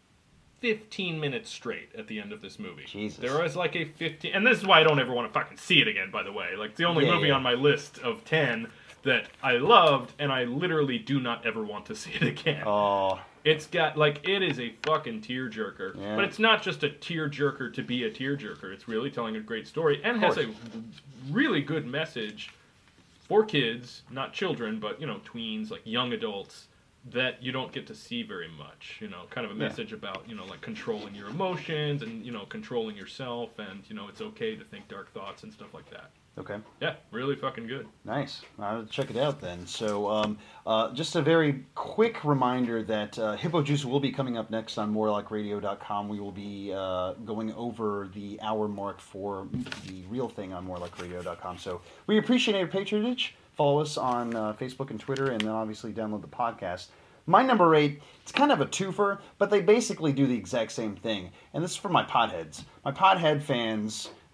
C: fifteen minutes straight at the end of this movie.
B: Jesus.
C: There was like a fifteen, and this is why I don't ever want to fucking see it again, by the way. Like, it's the only
B: Yeah,
C: movie
B: yeah.
C: on my list of ten that I loved, and I literally do not ever want to see it again.
B: Oh,
C: It's got, like, it is a fucking tearjerker.
B: Yeah.
C: But it's not just a tearjerker to be a tearjerker. It's really telling a great story and has a
B: course.
C: really good message for kids, not children, but, you know, tweens, like young adults, that you don't get to see very much. You know, kind of a
B: Yeah.
C: message about, you know, like controlling your emotions and, you know, controlling yourself and, you know, it's okay to think dark thoughts and stuff like that.
B: okay.
C: Yeah, really fucking good.
B: Nice. I'll check it out then. So, um, uh, just a very quick reminder that uh, Hippo Juice will be coming up next on more like radio dot com. We will be uh, going over the hour mark for the real thing on more like radio dot com. So, we appreciate your patronage. Follow us on uh, Facebook and Twitter, and then obviously download the podcast. My number eight, it's kind of a twofer, but they basically do the exact same thing. And this is for my potheads. My pothead fans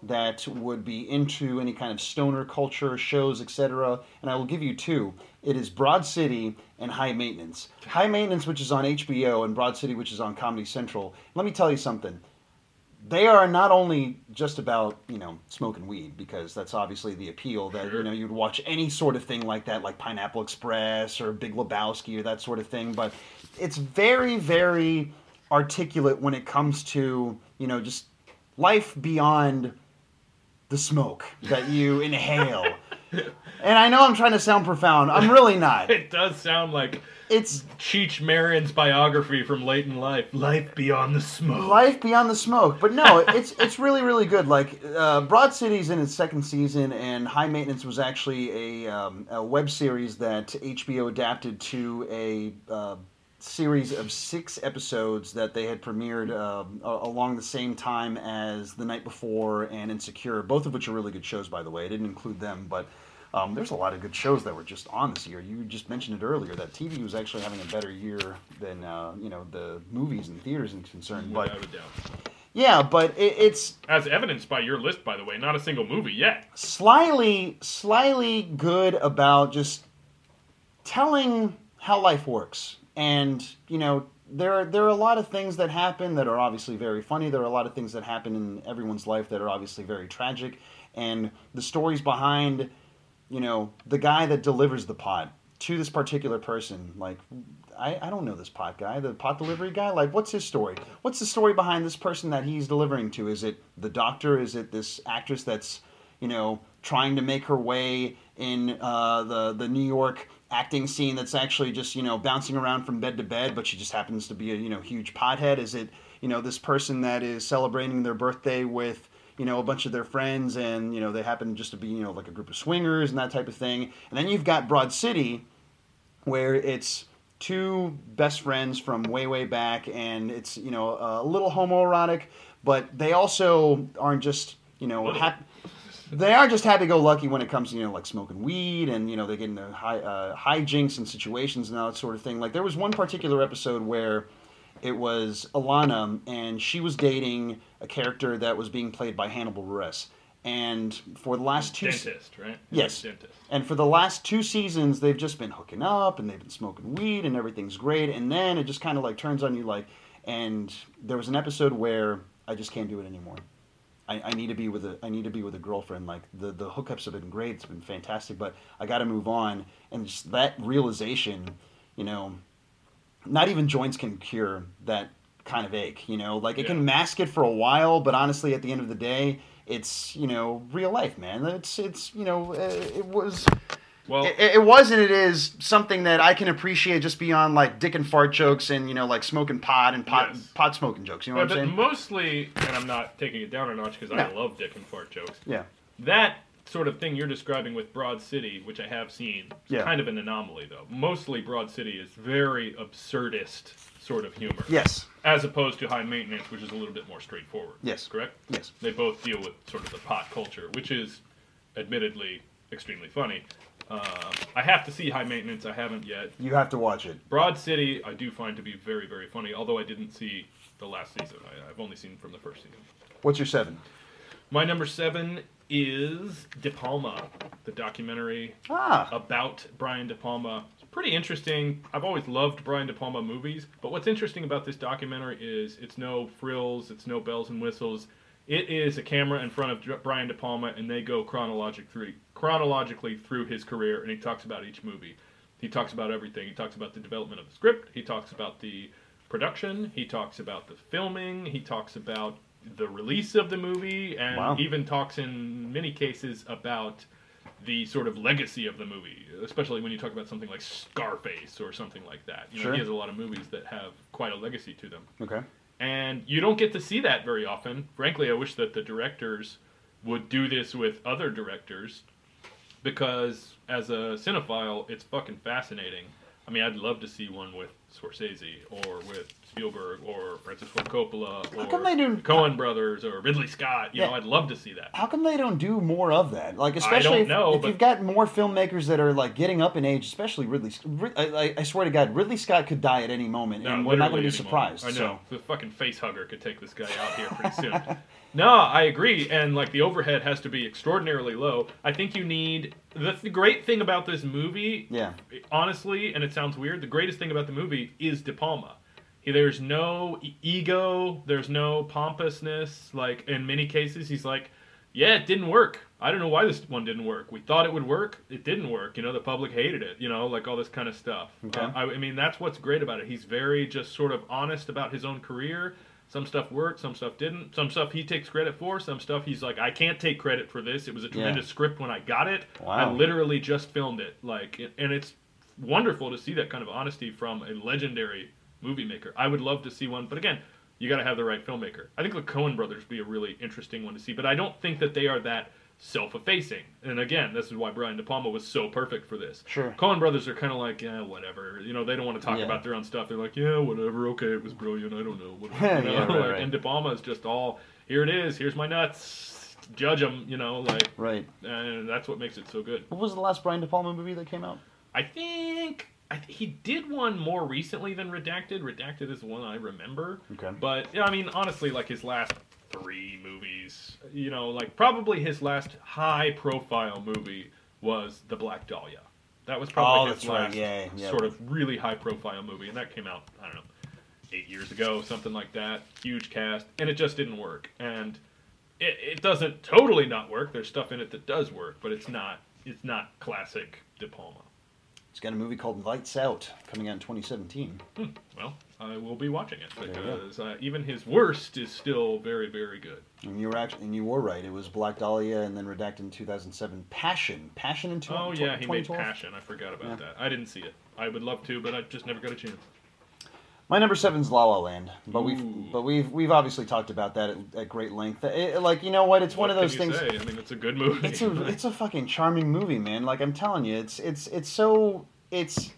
B: that would be into any kind of stoner culture, shows, et cetera. And I will give you two. It is Broad City and High Maintenance. High Maintenance, which is on H B O, and Broad City, which is on Comedy Central. Let me tell you something. They are not only just about, you know, smoking weed, because that's obviously the appeal that, you know, you'd watch any sort of thing like that, like Pineapple Express or Big Lebowski or that sort of thing. But it's very, very articulate when it comes to, you know, just life beyond the smoke that you inhale. And I know I'm trying to sound profound. I'm really not.
C: It does sound like
B: it's
C: Cheech Marin's biography from late in life. Life beyond the smoke.
B: Life beyond the smoke. But no, it's it's really, really good. Like, uh, Broad City's in its second season, and High Maintenance was actually a, um, a web series that H B O adapted to a uh, series of six episodes that they had premiered um, a- along the same time as The Night Before and Insecure, both of which are really good shows, by the way. I didn't include them, but um, there's a lot of good shows that were just on this year. You just mentioned it earlier, that T V was actually having a better year than uh, you know the movies and theaters is concerned. But
C: Without a doubt.
B: yeah, but it, it's
C: As evidenced by your list, by the way, not a single movie yet.
B: slyly, slyly good about just telling how life works. And, you know, there are, there are a lot of things that happen that are obviously very funny. There are a lot of things that happen in everyone's life that are obviously very tragic. And the stories behind, you know, the guy that delivers the pot to this particular person, like, I, I don't know this pot guy, the pot delivery guy. Like, what's his story? What's the story behind this person that he's delivering to? Is it the doctor? Is it this actress that's, you know, trying to make her way in uh, the, the New York acting scene that's actually just, you know, bouncing around from bed to bed, but she just happens to be a, you know, huge pothead? Is it, you know, this person that is celebrating their birthday with, you know, a bunch of their friends, and, you know, they happen just to be, you know, like a group of swingers and that type of thing? And then you've got Broad City, where it's two best friends from way, way back, and it's, you know, a little homoerotic, but they also aren't just, you know, happy. They are just happy-go-lucky when it comes to, you know, like smoking weed, and, you know, they get into high, uh, hijinks and situations and all that sort of thing. Like, there was one particular episode where it was Alana, and she was dating a character that was being played by Hannibal Buress. And for the last two...
C: Dentist, right?
B: Yes.
C: Dentist.
B: And for the last two seasons, they've just been hooking up, and they've been smoking weed, and everything's great. And then it just kind of, like, turns on you, like... And there was an episode where I just can't do it anymore. I, I need to be with a I need to be with a girlfriend. Like, the, the hookups have been great, it's been fantastic, but I got to move on. And just that realization, you know, not even joints can cure that kind of ache. You know, like, it
C: Yeah.
B: can mask it for a while, but honestly, at the end of the day, it's, you know, real life, man. It's it's you know, uh, it was.
C: Well,
B: It, it was and it is something that I can appreciate just beyond, like, dick and fart jokes and, you know, like smoking pot and pot
C: Yes.
B: pot smoking jokes. You know
C: yeah,
B: what I'm
C: but
B: saying?
C: mostly, and I'm not taking it down a notch because I
B: No.
C: love dick and fart jokes.
B: Yeah.
C: That sort of thing you're describing with Broad City, which I have seen, is
B: Yeah.
C: kind of an anomaly, though. Mostly Broad City is very absurdist sort of humor.
B: Yes.
C: As opposed to High Maintenance, which is a little bit more straightforward.
B: Yes.
C: Correct?
B: Yes.
C: They both deal with sort of the pot culture, which is admittedly extremely funny. Uh, I have to see High Maintenance. I haven't yet.
B: You have to watch it.
C: Broad City, I do find to be very, very funny, although I didn't see the last season. I, I've only seen from the first season.
B: What's your seven?
C: My number seven is De Palma, the documentary
B: Ah.
C: about Brian De Palma. It's pretty interesting. I've always loved Brian De Palma movies, but what's interesting about this documentary is it's no frills, it's no bells and whistles. It is a camera in front of J- Brian De Palma, and they go chronologic through, chronologically through his career, and he talks about each movie. He talks about everything. He talks about the development of the script. He talks about the production. He talks about the filming. He talks about the release of the movie, and
B: Wow.
C: even talks in many cases about the sort of legacy of the movie, especially when you talk about something like Scarface or something like that. You know,
B: Sure.
C: he has a lot of movies that have quite a legacy to them.
B: Okay.
C: And you don't get to see that very often. Frankly, I wish that the directors would do this with other directors, because as a cinephile, it's fucking fascinating. I mean, I'd love to see one with Scorsese or with Spielberg or Francis Ford Coppola
B: How come
C: or
B: they don't-
C: Coen Brothers or Ridley Scott. You
B: Yeah.
C: know, I'd love to see that.
B: How come they don't do more of that? Like, especially
C: don't
B: if,
C: know,
B: if
C: but-
B: you've got more filmmakers that are like getting up in age, especially Ridley. Rid- I, I- I swear to God, Ridley Scott could die at any moment,
C: No,
B: and we're not going to
C: literally
B: be
C: any moment.
B: surprised.
C: I know.
B: So.
C: The fucking face hugger could take this guy out here pretty soon. No, I agree. And, like, the overhead has to be extraordinarily low. I think you need... That's the great thing about this movie,
B: Yeah.
C: honestly, and it sounds weird, the greatest thing about the movie is De Palma. He, there's no e- ego, there's no pompousness. Like, in many cases, he's like, yeah, it didn't work. I don't know why this one didn't work. We thought it would work. It didn't work. You know, the public hated it. You know, like all this kind of stuff.
B: Okay.
C: Uh, I, I mean, that's what's great about it. He's very just sort of honest about his own career. Some stuff worked, some stuff didn't. Some stuff he takes credit for. Some stuff he's like, I can't take credit for this. It was a tremendous script when I got it.
B: Wow.
C: I literally just filmed it. Like, and it's wonderful to see that kind of honesty from a legendary movie maker. I would love to see one, but again, you got to have the right filmmaker. I think the Coen brothers would be a really interesting one to see, but I don't think that they are that self-effacing. And again, this is why Brian De Palma was so perfect for this.
B: Sure.
C: Coen brothers are kind of like, yeah, whatever. You know, they don't want to talk
B: Yeah.
C: about their own stuff. They're like, yeah, whatever. Okay, it was brilliant. I don't know. Whatever. You know?
B: Yeah, right,
C: like,
B: right.
C: And De Palma is just all, here it is. Here's my nuts. Judge them. You know, like,
B: Right.
C: and that's what makes it so good.
B: What was the last Brian De Palma movie that came out?
C: I think I th- he did one more recently than Redacted. Redacted is the one I remember.
B: Okay.
C: But yeah, I mean, honestly, like his last three movies, you know, like probably his last high-profile movie was The Black Dahlia. That was probably
B: Oh,
C: his
B: that's right,
C: last
B: yeah, yeah.
C: sort of really high-profile movie, and that came out, I don't know, eight years ago, something like that. Huge cast, and it just didn't work. And it, it doesn't totally not work. There's stuff in it that does work, but it's not it's not classic De Palma.
B: He's got a movie called Lights Out coming out in twenty seventeen.
C: Hmm. Well, I will be watching it
B: There you go.
C: because uh, even his worst is still very, very good.
B: And you were actually, and you were right. It was Black Dahlia, and then Redacted in two thousand seven. Passion, Passion in two,
C: Oh yeah, he made
B: twenty twelve.
C: Passion. I forgot about
B: Yeah.
C: that. I didn't see it. I would love to, but I just never got a chance.
B: My number seven's La La Land, but we've
C: Ooh.
B: but we've we've obviously talked about that at, at great length. It- like you know what, it's one
C: What
B: of those
C: can you
B: things.
C: say? I mean, it's a good movie.
B: It's a it's a fucking charming movie, man. Like I'm telling you, it's it's it's so it's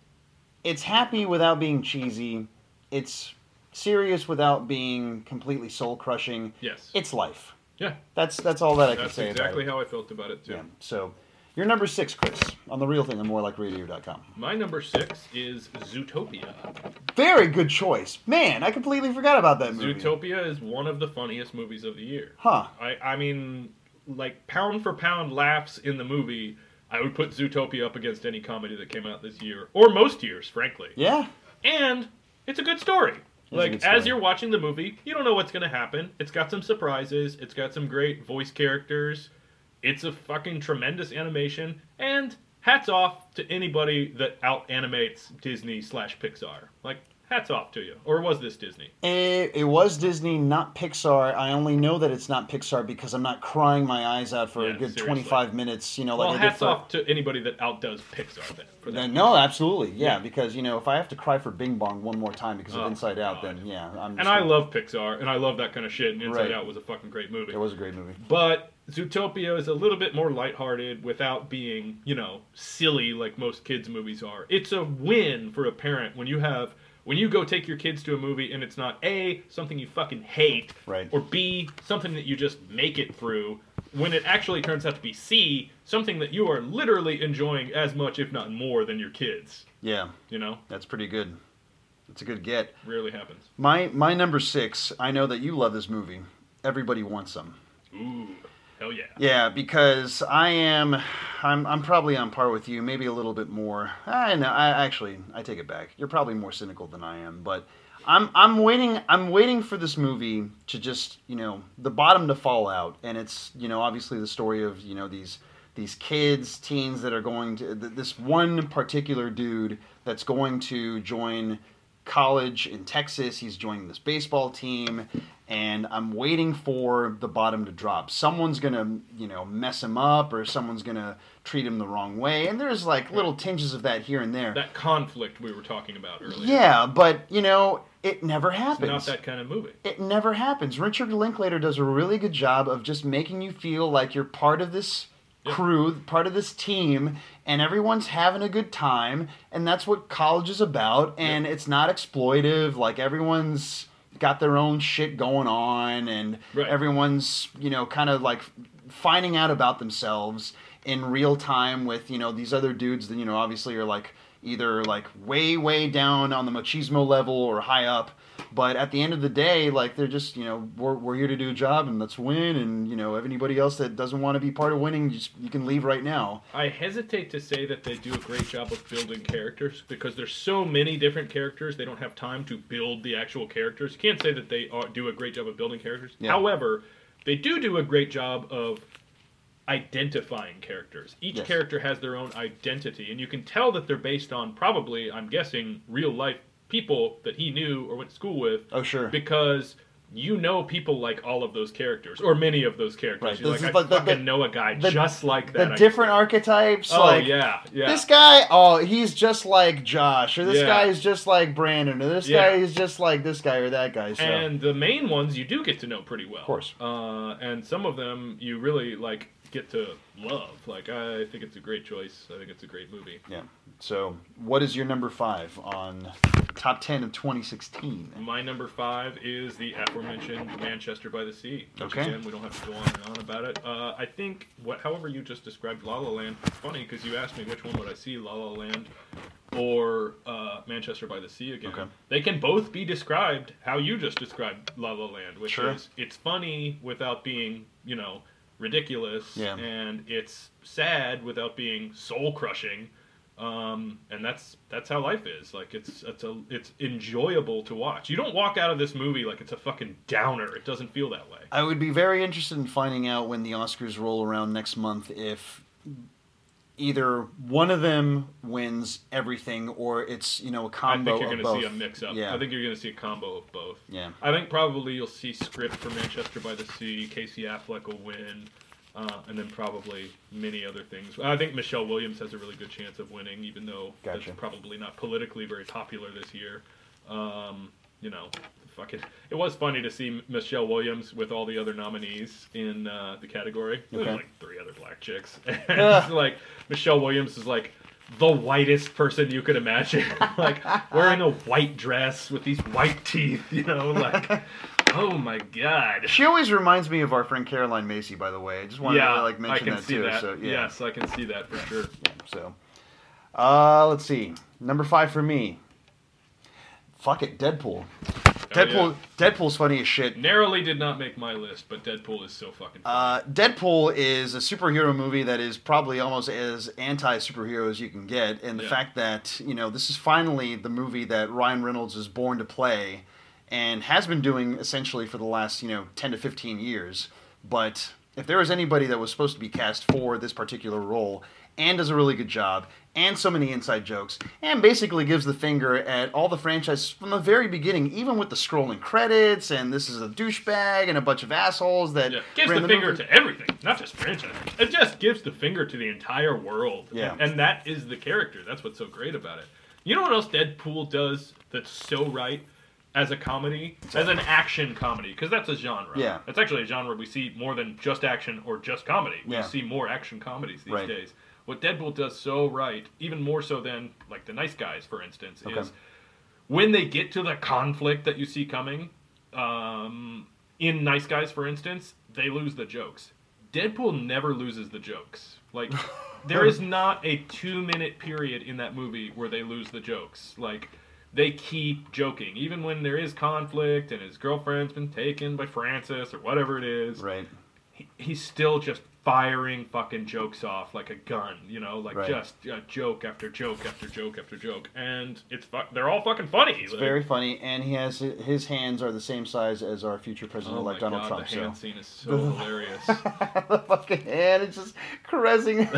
B: it's happy without being cheesy. It's serious without being completely soul crushing.
C: yes.
B: It's life.
C: yeah.
B: That's that's all that I can
C: That's
B: say
C: exactly
B: about
C: how I felt about it
B: it.
C: too.
B: Yeah. So, you're number six, Chris, on the real thing on more like radio dot com.
C: My number six is Zootopia.
B: Very good choice, man. I completely forgot about that movie.
C: Zootopia is one of the funniest movies of the year.
B: Huh.
C: I, I mean, like, pound for pound laughs in the movie, I would put Zootopia up against any comedy that came out this year, or most years, frankly.
B: Yeah.
C: And it's a good story.
B: a
C: Like,
B: good
C: as
B: story.
C: you're watching the movie, you don't know what's going to happen. It's got some surprises. It's got some great voice characters. It's a fucking tremendous animation. And hats off to anybody that out-animates Disney slash Pixar. Like, hats off to you. Or was this Disney?
B: It, it was Disney, not Pixar. I only know that it's not Pixar because I'm not crying my eyes out for
C: Yeah,
B: a good
C: seriously.
B: twenty-five minutes. You know,
C: Well,
B: like I did
C: hats
B: for.
C: off to anybody that outdoes Pixar then. For
B: Uh,
C: that.
B: No, absolutely, yeah,
C: Yeah.
B: Because you know, if I have to cry for Bing Bong one more time because of
C: Oh,
B: Inside Out,
C: God.
B: then yeah, I'm. Just
C: And I
B: gonna-
C: love Pixar, and I love that kind of shit, and Inside
B: Right.
C: Out was a fucking great movie.
B: It was a great movie.
C: But Zootopia is a little bit more lighthearted without being, you know, silly like most kids' movies are. It's a win for a parent when you have when you go take your kids to a movie and it's not A, something you fucking hate,
B: Right.
C: or B, something that you just make it through, when it actually turns out to be C, something that you are literally enjoying as much, if not more, than your kids.
B: Yeah,
C: You know?
B: that's pretty good. That's a good get.
C: Rarely happens.
B: My my number six. I know that you love this movie. Everybody Wants Some.
C: Ooh, hell yeah.
B: Yeah, because I am, I'm, I'm probably on par with you, maybe a little bit more. I know, I actually, I take it back. You're probably more cynical than I am, but I'm, I'm waiting, I'm waiting for this movie to just, you know, the bottom to fall out, and it's, you know, obviously the story of, you know, these, these kids, teens that are going to, this one particular dude that's going to join college in Texas. He's joining this baseball team, and I'm waiting for the bottom to drop. Someone's gonna, you know, mess him up, or someone's gonna treat him the wrong way. And there's like little tinges of that here and there.
C: That conflict we were talking about earlier.
B: Yeah, but you know, it never happens.
C: It's not that kind of movie.
B: It never happens. Richard Linklater does a really good job of just making you feel like you're part of this
C: Yeah.
B: crew, part of this team, and everyone's having a good time, and that's what college is about, and
C: Yep.
B: it's not exploitive. Like, everyone's got their own shit going on, and
C: Right.
B: everyone's, you know, kind of like finding out about themselves in real time with, you know, these other dudes that, you know, obviously are like either like way, way down on the machismo level or high up. But at the end of the day, like, they're just, you know, we're, we're here to do a job and let's win. And, you know, if anybody else that doesn't want to be part of winning, just, you can leave right now.
C: I hesitate to say that they do a great job of building characters because there's so many different characters. They don't have time to build the actual characters. You can't say that they are, do a great job of building characters.
B: Yeah.
C: However, they do do a great job of identifying characters. Each
B: Yes.
C: character has their own identity, and you can tell that they're based on probably, I'm guessing, real life people that he knew or went to school with.
B: Oh, sure.
C: Because you know people like all of those characters, or many of those characters.
B: Right.
C: You're
B: This
C: like,
B: is
C: I
B: like the-
C: fucking
B: the-
C: know a guy
B: the-
C: just like
B: The
C: that. I-
B: different archetypes,
C: Oh,
B: like,
C: yeah, yeah.
B: this guy, oh, he's just like Josh, or this
C: Yeah.
B: guy is just like Brandon, or this
C: Yeah.
B: guy is just like this guy or that guy. So.
C: And the main ones you do get to know pretty well. Of
B: course.
C: Uh, and some of them you really, like, get to love. Like, I think it's a great choice. I think it's a great movie.
B: Yeah. So, what is your number five on top ten of twenty sixteen?
C: My number five is the aforementioned Manchester by the Sea. Which,
B: Okay.
C: again, we don't have to go on and on about it. Uh, I think, what, however you just described La La Land, it's funny because you asked me which one would I see, La La Land or uh, Manchester by the Sea again.
B: Okay.
C: They can both be described how you just described La La Land, which
B: Sure.
C: is it's funny without being, you know, ridiculous,
B: Yeah.
C: and it's sad without being soul crushing. Um, and that's that's how life is. Like, it's it's a it's enjoyable to watch. You don't walk out of this movie like it's a fucking downer. It doesn't feel that way.
B: I would be very interested in finding out when the Oscars roll around next month if either one of them wins everything or it's, you know, a
C: I
B: combo
C: think you're
B: of
C: going to
B: both.
C: see a mix up.
B: Yeah.
C: I think you're going to see a combo of both.
B: Yeah.
C: I think probably you'll see script for Manchester by the Sea. Casey Affleck will win, uh, and then probably many other things. I think Michelle Williams has a really good chance of winning, even though
B: Gotcha.
C: that's probably not politically very popular this year. Um, you know, fuck it. It was funny to see Michelle Williams with all the other nominees in uh, the category. There was
B: Okay.
C: like three other black chicks. And it's like Michelle Williams is like the whitest person you could imagine, like wearing a white dress with these white teeth. You know, like, oh my god.
B: She always reminds me of our friend Caroline Macy, by the way. I just wanted
C: Yeah,
B: to like
C: I
B: mention
C: can
B: that
C: see
B: too.
C: that.
B: So yeah.
C: Yes, I can see that for sure.
B: So, uh, let's see. Number five for me. Fuck it, Deadpool. Deadpool. Deadpool's funny as shit.
C: Narrowly did not make my list, but Deadpool is so fucking funny.
B: Uh, Deadpool is a superhero movie that is probably almost as anti-superhero as you can get, and the
C: Yeah.
B: fact that, you know, this is finally the movie that Ryan Reynolds is born to play and has been doing essentially for the last, you know, ten to fifteen years. But if there was anybody that was supposed to be cast for this particular role and does a really good job and so many inside jokes and basically gives the finger at all the franchise from the very beginning, even with the scrolling credits and this is a douchebag and a bunch of assholes that
C: Yeah. Gives
B: ran
C: the finger
B: movie.
C: to everything, not just franchise. It just gives the finger to the entire world.
B: Yeah.
C: And, and that is the character. That's what's so great about it. You know what else Deadpool does that's so right as a comedy? As an action comedy. Because that's a genre.
B: Yeah.
C: It's actually a genre we see more than just action or just comedy. We
B: Yeah.
C: see more action comedies these
B: Right.
C: days. What Deadpool does so right, even more so than, like, The Nice Guys, for instance,
B: Okay.
C: is when they get to the conflict that you see coming, um, in Nice Guys, for instance, they lose the jokes. Deadpool never loses the jokes. Like, there is not a two-minute period in that movie where they lose the jokes. Like, they keep joking. Even when there is conflict and his girlfriend's been taken by Francis or whatever it is,
B: Right.
C: he, he's still just firing fucking jokes off like a gun, you know, like
B: Right.
C: just uh, joke after joke after joke after joke, and it's fu- they're all fucking funny.
B: It's very funny, and he has his hands are the same size as our future
C: oh
B: president-elect
C: my
B: Donald
C: god,
B: Trump.
C: the
B: So
C: hand scene is so hilarious.
B: the fucking hand is just caressing.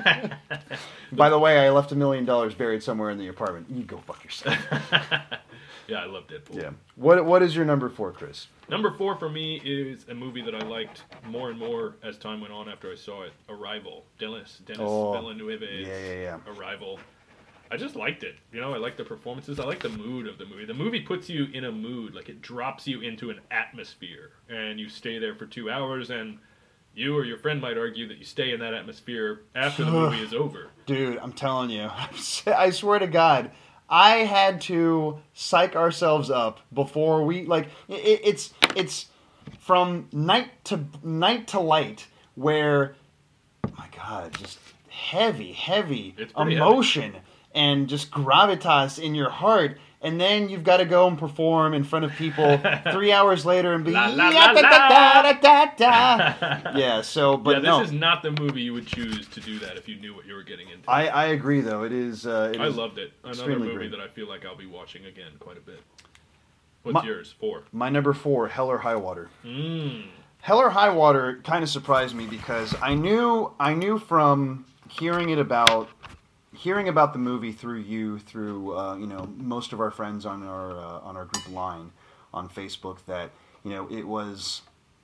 B: By the way, I left a million dollars buried somewhere in the apartment. You go fuck yourself.
C: Yeah, I love Deadpool.
B: Yeah. What What is your number four, Chris?
C: Number four for me is a movie that I liked more and more as time went on after I saw it. Arrival. Dennis Dennis
B: Oh,
C: Villeneuve's
B: yeah, yeah, yeah.
C: Arrival. I just liked it. You know, I like the performances. I like the mood of the movie. The movie puts you in a mood, like it drops you into an atmosphere, and you stay there for two hours. And you or your friend might argue that you stay in that atmosphere after the movie is over.
B: Dude, I'm telling you, I swear to God, I had to psych ourselves up before we like. It, it's it's from night to night to light where, oh my God, just heavy, heavy emotion
C: heavy.
B: And just gravitas in your heart. And then you've got to go and perform in front of people three hours later and be
C: la, la,
B: yeah,
C: la,
B: da, da, da, da, da. Yeah, so but
C: yeah, this
B: no,
C: is not the movie you would choose to do that if you knew what you were getting into.
B: I, I agree though. It is. Uh, it
C: I
B: is
C: loved it. Another movie great. that I feel like I'll be watching again quite a bit. What's my, yours? Four.
B: My number four, Hell or High Water.
C: Mm.
B: Hell or High Water kind of surprised me because I knew I knew from hearing it about. Hearing about the movie through you, through uh, you know most of our friends on our uh, on our group line on Facebook, that you know it was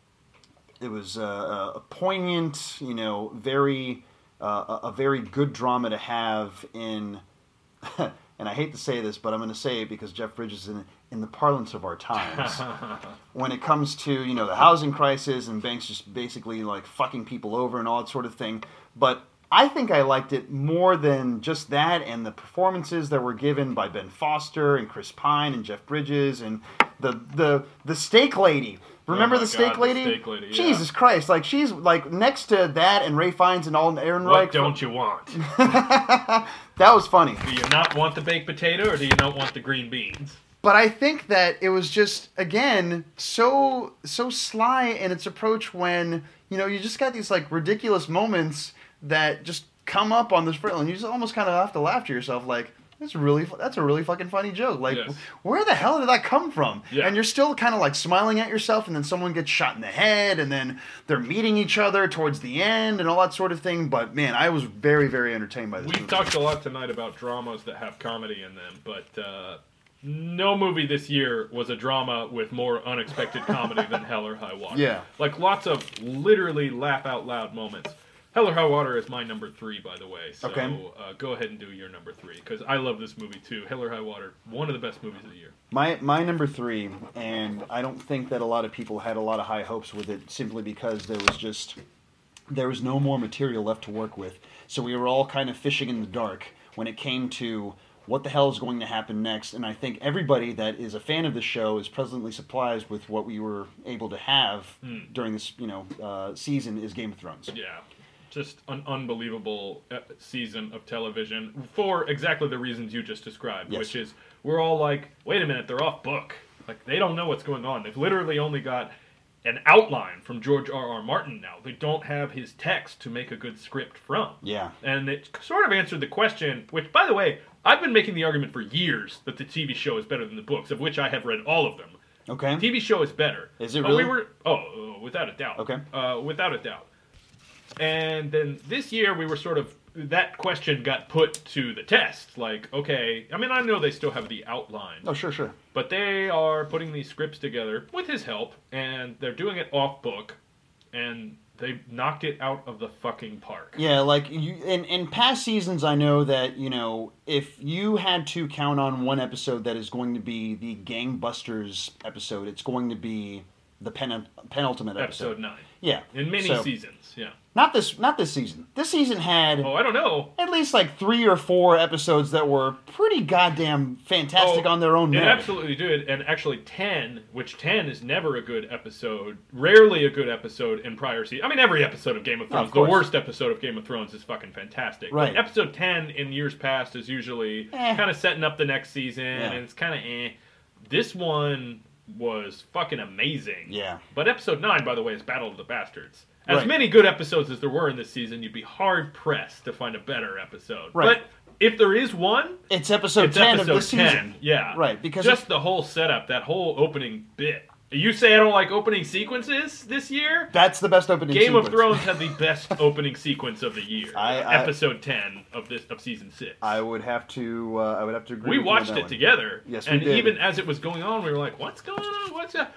B: it was uh, a poignant, you know, very uh, a very good drama to have in. And I hate to say this, but I'm going to say it because Jeff Bridges is in in the parlance of our times. When it comes to you know the housing crisis and banks just basically like fucking people over and all that sort of thing, but. I think I liked it more than just that, and the performances that were given by Ben Foster and Chris Pine and Jeff Bridges and the the the steak lady. Remember
C: oh
B: the steak
C: God,
B: lady?
C: The steak lady, yeah.
B: Jesus Christ! Like she's like next to that and Ray Fiennes and Alden Ehrenreich.
C: What don't you want?
B: That was funny.
C: Do you not want the baked potato, or do you not want the green beans?
B: But I think that it was just again so so sly in its approach when you know you just got these like ridiculous moments. That just come up on this frill, and you just almost kind of have to laugh to yourself, like that's really that's a really fucking funny joke. Like,
C: yes.
B: Where the hell did that come from?
C: Yeah.
B: And you're still kind of like smiling at yourself, and then someone gets shot in the head, and then they're meeting each other towards the end, and all that sort of thing. But man, I was very very entertained by this.
C: We've
B: movie.
C: talked a lot tonight about dramas that have comedy in them, but uh, no movie this year was a drama with more unexpected comedy than Hell or High Water.
B: Yeah,
C: like lots of literally laugh out loud moments. Hell or High Water is my number three, by the way. So
B: okay.
C: uh, go ahead and do your number three, because I love this movie too. Hell or High Water, one of the best movies of the year.
B: My my number three, and I don't think that a lot of people had a lot of high hopes with it, simply because there was just there was no more material left to work with. So we were all kind of fishing in the dark when it came to what the hell is going to happen next. And I think everybody that is a fan of the show is pleasantly surprised with what we were able to have mm. during this you know uh, season is Game of Thrones.
C: Yeah. Just an unbelievable season of television for exactly the reasons you just described, yes. which is we're all like, wait a minute, they're off book. Like, they don't know what's going on. They've literally only got an outline from George R. R. Martin now. They don't have his text to make a good script from.
B: Yeah.
C: And it sort of answered the question, which, by the way, I've been making the argument for years that the T V show is better than the books, of which I have read all of them.
B: Okay.
C: The T V show is better.
B: Is it
C: but
B: really?
C: We were, oh, without a doubt.
B: Okay.
C: Uh, without a doubt. And then this year we were sort of, that question got put to the test. Like, okay, I mean, I know they still have the outline.
B: Oh, sure, sure.
C: But they are putting these scripts together with his help, and they're doing it off book, and they knocked it out of the fucking park.
B: Yeah, like, you, in, in past seasons, I know that, you know, if you had to count on one episode that is going to be the Gangbusters episode, it's going to be the pen, penultimate episode.
C: Episode nine.
B: Yeah.
C: In many
B: so,
C: seasons, yeah.
B: Not this not this season. This season had...
C: Oh, I don't know.
B: At least like three or four episodes that were pretty goddamn fantastic
C: oh,
B: on their own
C: merit. It absolutely did. And actually ten, which ten is never a good episode, rarely a good episode in prior seasons. I mean, every episode of Game of Thrones,
B: oh, of
C: the worst episode of Game of Thrones is fucking fantastic.
B: Right.
C: But episode ten in years past is usually
B: eh.
C: kind of setting up the next season,
B: yeah.
C: and it's kind of eh. This one was fucking amazing.
B: Yeah.
C: But episode nine, by the way, is Battle of the Bastards. As
B: right.
C: many good episodes as there were in this season, you'd be hard-pressed to find a better episode.
B: Right.
C: But if there is one,
B: it's episode
C: it's
B: ten
C: episode
B: of this
C: ten.
B: season.
C: Yeah.
B: Right. Because
C: just
B: it,
C: the whole setup, that whole opening bit. You say I don't like opening sequences this year?
B: That's the best opening
C: Game
B: sequence.
C: of Thrones had the best opening sequence of the year.
B: I, I,
C: episode ten of this of season six.
B: I would have to. Uh, I would have to agree.
C: We
B: with
C: watched
B: you on that
C: it
B: one.
C: together.
B: Yes, we
C: and
B: did.
C: even as it was going on, we were like, "What's going on? What's that?"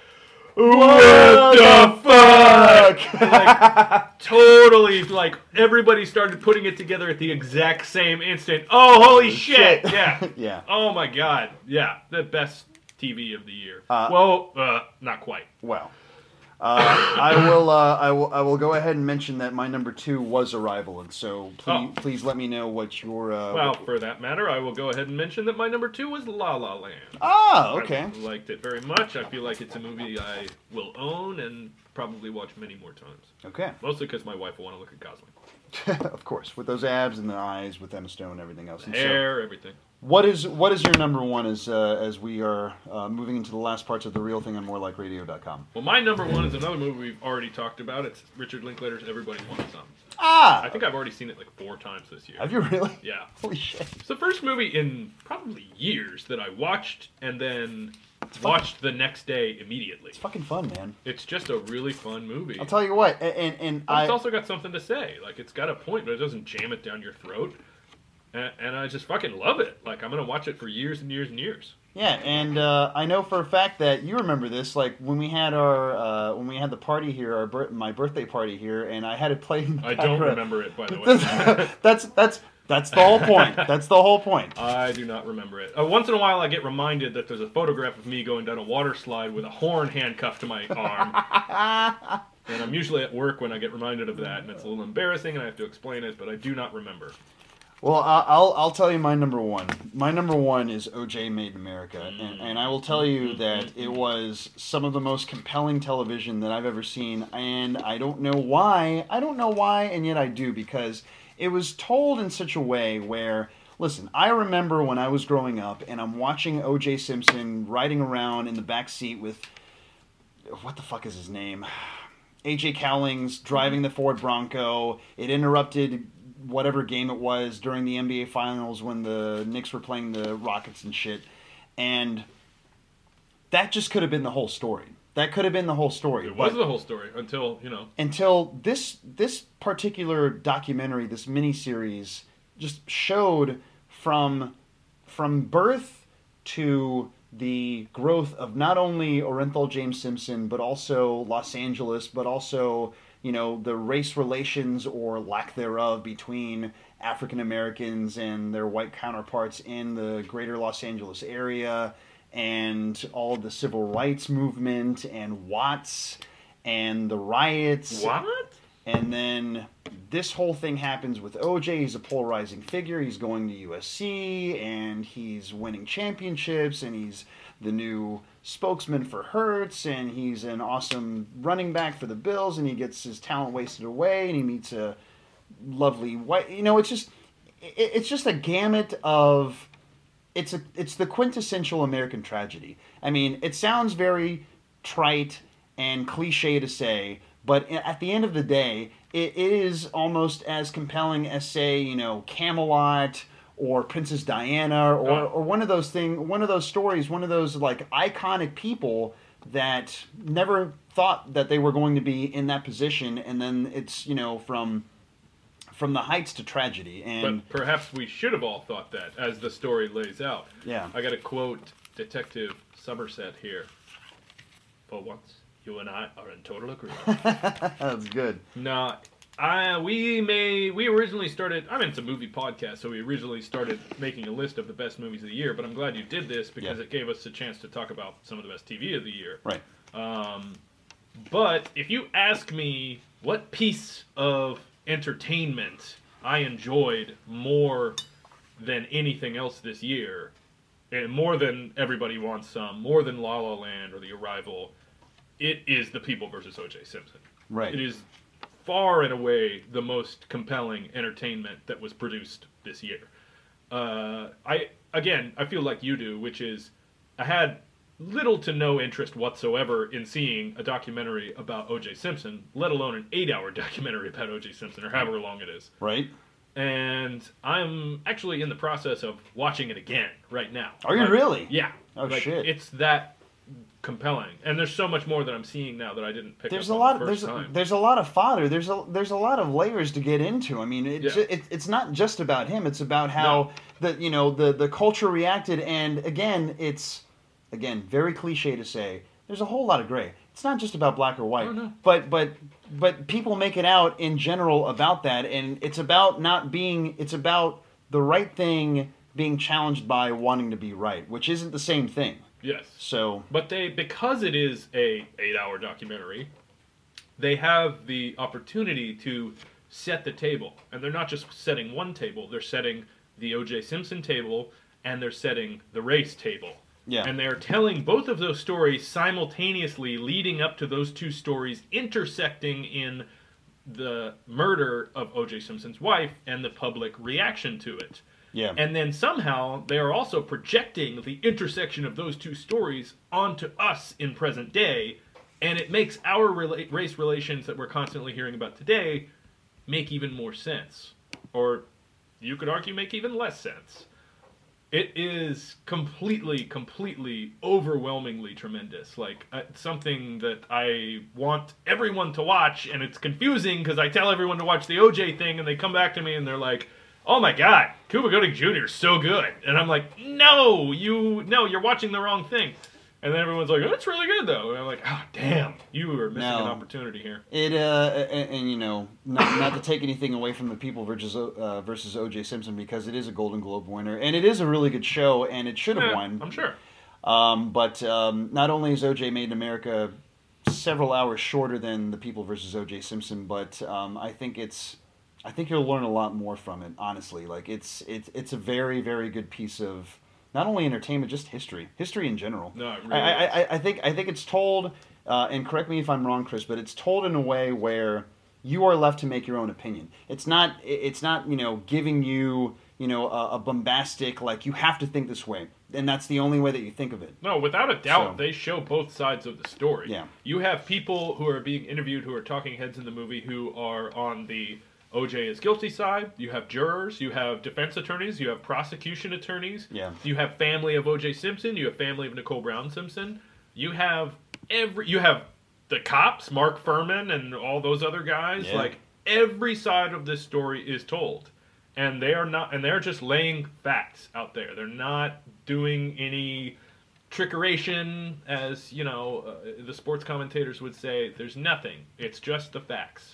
B: What the fuck?
C: Like, totally, like, everybody started putting it together at the exact same instant. Oh, holy shit!
B: shit.
C: Yeah.
B: Yeah.
C: Oh my god. Yeah. The best T V of the year.
B: Uh,
C: well, uh, not quite.
B: Well, Uh, I will. Uh, I will. I will go ahead and mention that my number two was Arrival, and so please,
C: Oh.
B: please let me know what your. Uh,
C: Well,
B: what-
C: for that matter, I will go ahead and mention that my number two was La La Land.
B: ah, okay.
C: I liked it very much. I feel like it's a movie I will own and probably watch many more times.
B: Okay.
C: Mostly because my wife will want to look at Gosling.
B: Of course, with those abs and the eyes, with Emma Stone, and everything else. And so-
C: Hair, everything.
B: What is what is your number one as uh, as we are uh, moving into the last parts of the real thing on more like radio dot com?
C: Well, my number one is another movie we've already talked about. It's Richard Linklater's Everybody Wants Some.
B: Ah,
C: I think I've already seen it like four times this year.
B: have you really?
C: Yeah.
B: Holy shit!
C: It's the first movie in probably years that I watched and then watched the next day immediately.
B: It's fucking fun, man.
C: It's just a really fun movie.
B: I'll tell you what, and and, and
C: But
B: I
C: it's also got something to say. Like, it's got a point, but it doesn't jam it down your throat. And, and I just fucking love it. Like, I'm going to watch it for years and years and years.
B: yeah, and uh, I know for a fact that you remember this. Like when we had our uh, when we had the party here, our bir- my birthday party here, and I had it played. In the
C: I don't
B: background.
C: remember it, by the way.
B: that's that's that's the whole point. That's the whole point.
C: I do not remember it. Uh, once in a while, I get reminded that there's a photograph of me going down a water slide with a horn handcuffed to my arm. And I'm usually at work when I get reminded of that, and it's a little embarrassing, and I have to explain it, but I do not remember.
B: Well, I- I'll I'll tell you my number one. My number one is O J Made in America, and, and I will tell you that it was some of the most compelling television that I've ever seen, and I don't know why. I don't know why, and yet I do, because it was told in such a way where, listen, I remember when I was growing up, and I'm watching O J Simpson riding around in the back seat with, what the fuck is his name? A J Cowlings driving the Ford Bronco. It interrupted whatever game it was during the N B A Finals when the Knicks were playing the Rockets and shit. And that just could have been the whole story. That could have been the whole story.
C: It was
B: But
C: the whole story until, you know,
B: until this this particular documentary, this miniseries, just showed from from birth to the growth of not only Orenthal James Simpson, but also Los Angeles, but also, you know, the race relations or lack thereof between African Americans and their white counterparts in the greater Los Angeles area, and all the civil rights movement and Watts and the riots.
C: what?
B: And then this whole thing happens with O J. He's a polarizing figure. He's going to U S C, and he's winning championships, and he's the new spokesman for Hertz, and he's an awesome running back for the Bills, and he gets his talent wasted away, and he meets a lovely white... You know, it's just... it- It's just a gamut of... It's a it's the quintessential American tragedy. I mean, it sounds very trite and cliche to say, but at the end of the day, it is almost as compelling as, say, you know, Camelot or Princess Diana or,
C: Oh.
B: or one of those thing, one of those stories, one of those like iconic people that never thought that they were going to be in that position, and then it's, you know, from from the heights to tragedy. And
C: But perhaps we should have all thought that as the story lays out.
B: yeah,
C: I got to quote Detective Somerset here. For once, you and I are in total agreement.
B: that's good.
C: No, I we may we originally started. I'm into movie podcasts, so we originally started making a list of the best movies of the year. But I'm glad you did this because
B: Yeah.
C: it gave us a chance to talk about some of the best T V of the year.
B: Right.
C: Um, but if you ask me what piece of entertainment I enjoyed more than anything else this year, and more than Everybody Wants Some, more than La La Land or The Arrival, it is The People versus O J Simpson.
B: Right.
C: It is far and away the most compelling entertainment that was produced this year. Uh, I again, I feel like you do, which is I had little to no interest whatsoever in seeing a documentary about O J Simpson, let alone an eight-hour documentary about O J Simpson, or however long it is.
B: Right.
C: And I'm actually in the process of watching it again right now.
B: Are you
C: Like,
B: really?
C: Yeah.
B: Oh,
C: Like,
B: shit.
C: It's that compelling, and there's so much more that I'm seeing now that I didn't pick
B: There's
C: up
B: a
C: on
B: lot.
C: the
B: There's
C: first
B: a,
C: time.
B: there's a lot of fodder. There's a there's a lot of layers to get into. I mean, it,
C: Yeah.
B: ju- it it's not just about him. It's about how the you know the the culture reacted. And again, it's again very cliche to say. There's a whole lot of gray. It's not just about black or white.
C: Oh, no.
B: But but but people make it out in general about that, and it's about not being. It's about the right thing being challenged by wanting to be right, which isn't the same thing.
C: Yes.
B: So
C: But they, because it is a eight-hour documentary, they have the opportunity to set the table. And they're not just setting one table, they're setting the O J Simpson table, and they're setting the race table.
B: Yeah.
C: And they're telling both of those stories simultaneously, leading up to those two stories intersecting in the murder of O J Simpson's wife and the public reaction to it.
B: Yeah.
C: And then somehow they are also projecting the intersection of those two stories onto us in present day, and it makes our rela- race relations that we're constantly hearing about today make even more sense. Or you could argue make even less sense. It is completely, completely, overwhelmingly tremendous. Like, uh, something that I want everyone to watch, and it's confusing because I tell everyone to watch the O J thing, and they come back to me and they're like, oh my god, Cuba Gooding Junior is so good. And I'm like, no, you, no, you're watching the wrong thing. And then everyone's like, oh, it's really good, though. And I'm like, oh, damn, you are missing
B: No.
C: an opportunity here.
B: It uh and, and you know not not to take anything away from the People versus uh, versus O J Simpson, because it is a Golden Globe winner and it is a really good show and it should have
C: Yeah,
B: won.
C: I'm sure.
B: Um, but um, not only is O J Made in America several hours shorter than the People versus O J Simpson, but um, I think it's I think you'll learn a lot more from it. Honestly, like it's it's it's a very very good piece of not only entertainment, just history, history in general.
C: No, it really
B: I,
C: is.
B: I, I think I think it's told, uh, and correct me if I'm wrong, Chris, but it's told in a way where you are left to make your own opinion. It's not it's not you know giving you you know a, a bombastic like you have to think this way, and that's the only way that you think of it.
C: No, without a doubt,
B: So-
C: they show both sides of the story.
B: Yeah.
C: You have people who are being interviewed who are talking heads in the movie who are on the O J is guilty side. You have jurors, you have defense attorneys, you have prosecution attorneys.
B: Yeah.
C: You have family of O J Simpson, you have family of Nicole Brown Simpson. You have every you have the cops, Mark Furman and all those other guys.
B: Yeah.
C: Like every side of this story is told. And they are not and they're just laying facts out there. They're not doing any trickeration, as, you know, uh, the sports commentators would say. There's nothing. It's just the facts.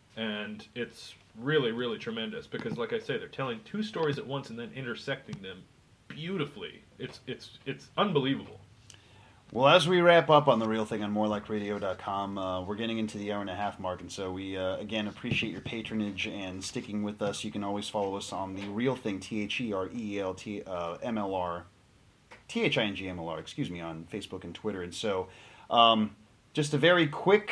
C: And it's really, really tremendous because, like I say, they're telling two stories at once and then intersecting them beautifully. It's it's it's unbelievable.
B: Well, as we wrap up on The Real Thing on more like radio dot com, uh, we're getting into the hour and a half mark, and so we, uh, again, appreciate your patronage and sticking with us. You can always follow us on The Real Thing, T H E R E E L T uh, M L R, T H I N G M L R, excuse me, on Facebook and Twitter. And so, um, just a very quick,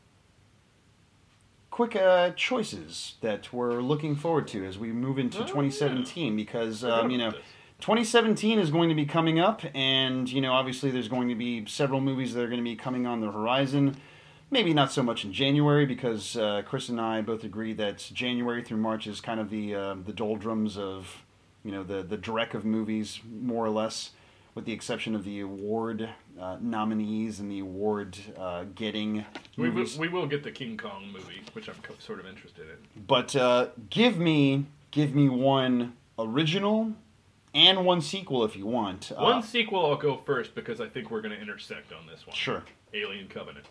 B: quick uh, choices that we're looking forward to as we move into
C: Oh,
B: twenty seventeen, because,
C: Forgot
B: um, you know...
C: about this.
B: twenty seventeen is going to be coming up, and, you know, obviously there's going to be several movies that are going to be coming on the horizon. Maybe not so much in January, because uh, Chris and I both agree that January through March is kind of the uh, the doldrums of, you know, the, the dreck of movies, more or less, with the exception of the award uh, nominees and the award uh, getting
C: We will,
B: movies.
C: we will get the King Kong movie, which I'm co- sort of interested in.
B: But uh, give me give me one original and one sequel if you want.
C: One
B: Uh,
C: sequel I'll go first because I think we're going to intersect on this one.
B: Sure.
C: Alien Covenant.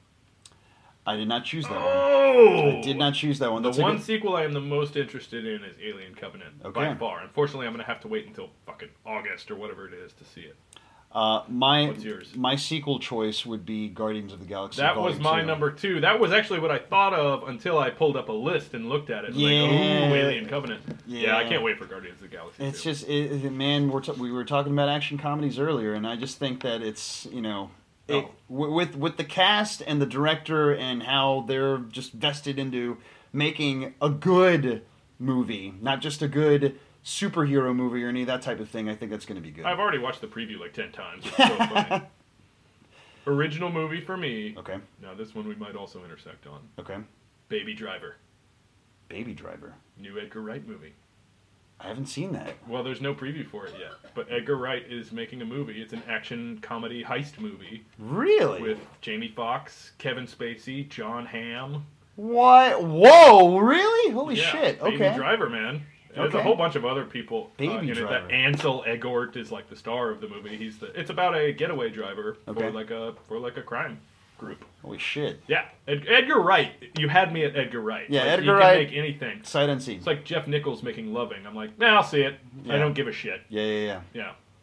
B: I did not choose that one.
C: Oh!
B: I did not choose that one.
C: The
B: That's a
C: one
B: good-
C: sequel I am the most interested in is Alien Covenant, by
B: Okay.
C: far. Unfortunately, I'm going to have to wait until fucking August or whatever it is to see it.
B: Uh, my
C: What's yours?
B: my sequel choice would be Guardians of the Galaxy.
C: That
B: Volume
C: was my
B: two.
C: number two. That was actually what I thought of until I pulled up a list and looked at it.
B: Yeah.
C: Like, ooh, Alien Covenant. Yeah.
B: Yeah.
C: I can't wait for Guardians of the Galaxy.
B: It's
C: too.
B: just, it, it- man, we're t- we were talking about action comedies earlier, and I just think that it's, you know, it,
C: Oh.
B: w- with with the cast and the director and how they're just vested into making a good movie, not just a good superhero movie or any of that type of thing. I think that's going to be good.
C: I've already watched the preview like ten times. It's so funny. Original movie for me.
B: Okay,
C: Now, this one we might also intersect on.
B: okay.
C: Baby Driver.
B: Baby Driver.
C: New Edgar Wright movie.
B: I haven't seen that.
C: Well, there's no preview for it yet, but Edgar Wright is making a movie. It's an action comedy heist movie
B: Really?
C: with Jamie Foxx, Kevin Spacey, John Hamm.
B: What? Whoa! Really? Holy
C: Yeah,
B: shit!
C: Baby
B: Okay.
C: Driver, man. There's
B: Okay.
C: a whole bunch of other people uh,
B: Baby
C: in it.
B: Driver.
C: That Ansel Elgort is like the star of the movie. He's the. It's about a getaway driver
B: Okay.
C: for like a for like a crime group.
B: Holy shit!
C: Yeah, Ed, Edgar Wright. You had me at Edgar Wright.
B: Yeah,
C: Like,
B: Edgar
C: he
B: Wright-
C: can make anything.
B: Sight unseen.
C: It's like Jeff Nichols making Loving. I'm like, nah, I'll see it.
B: Yeah.
C: I don't give a shit.
B: Yeah, yeah, yeah.
C: Yeah.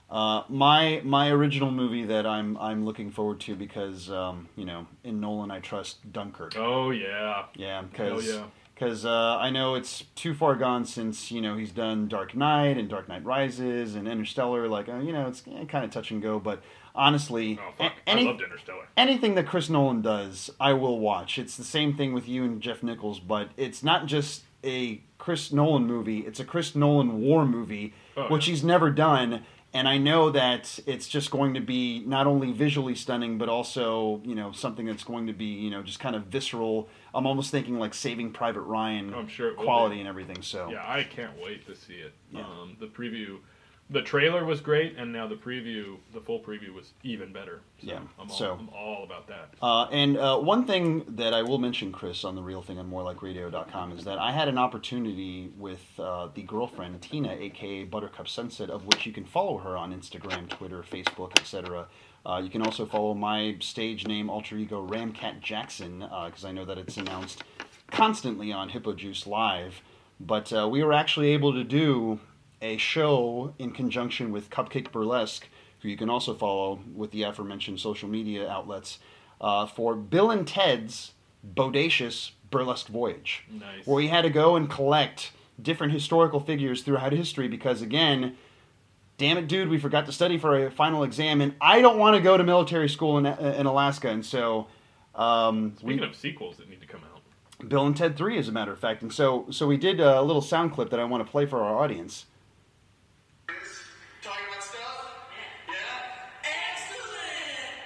B: Uh, my my original movie that I'm I'm looking forward to because um, you know in Nolan I trust Dunkirk.
C: Oh yeah.
B: Yeah,
C: Hell
B: because
C: yeah.
B: because uh, I know it's too far gone since you know he's done Dark Knight and Dark Knight Rises and Interstellar. Like uh, you know it's eh, kind of touch and go, but honestly,
C: Oh fuck,
B: a- any,
C: I loved Interstellar.
B: anything that Chris Nolan does, I will watch. It's the same thing with you and Jeff Nichols, but it's not just a Chris Nolan movie. It's a Chris Nolan war movie,
C: Oh,
B: which
C: yeah.
B: he's never done. And I know that it's just going to be not only visually stunning, but also, you know, something that's going to be, you know, just kind of visceral. I'm almost thinking like Saving Private Ryan
C: I'm sure it will
B: quality
C: be.
B: and everything. So
C: Yeah, I can't wait to see it.
B: Yeah.
C: Um, the preview, the trailer was great, and now the preview, the full preview was even better. So
B: Yeah,
C: I'm all,
B: so-
C: I'm all about that.
B: Uh, and uh, one thing that I will mention, Chris, on the real thing on more like radio dot com is that I had an opportunity with uh, the girlfriend, Tina, aka Buttercup Sunset, of which you can follow her on Instagram, Twitter, Facebook, et cetera. Uh, you can also follow my stage name, alter ego, Ramcat Jackson, because I know that it's announced constantly on Hippo Juice Live. But uh, we were actually able to do a show in conjunction with Cupcake Burlesque, who you can also follow with the aforementioned social media outlets, uh, for Bill and Ted's Bodacious Burlesque Voyage,
C: Nice.
B: where we had to go and collect different historical figures throughout history because, again, damn it, dude, we forgot to study for a final exam, and I don't want to go to military school in, in Alaska, and so um,
C: Speaking
B: we,
C: of sequels that need to come out,
B: Bill and Ted three, as a matter of fact, and so so we did a little sound clip that I want to play for our audience.
D: Talking about stuff? Yeah? Excellent!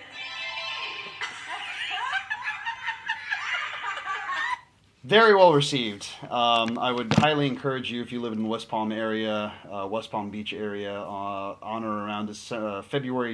B: Very well received. Um, I would highly encourage you, if you live in the West Palm area, uh, West Palm Beach area, uh, on or around this, uh, February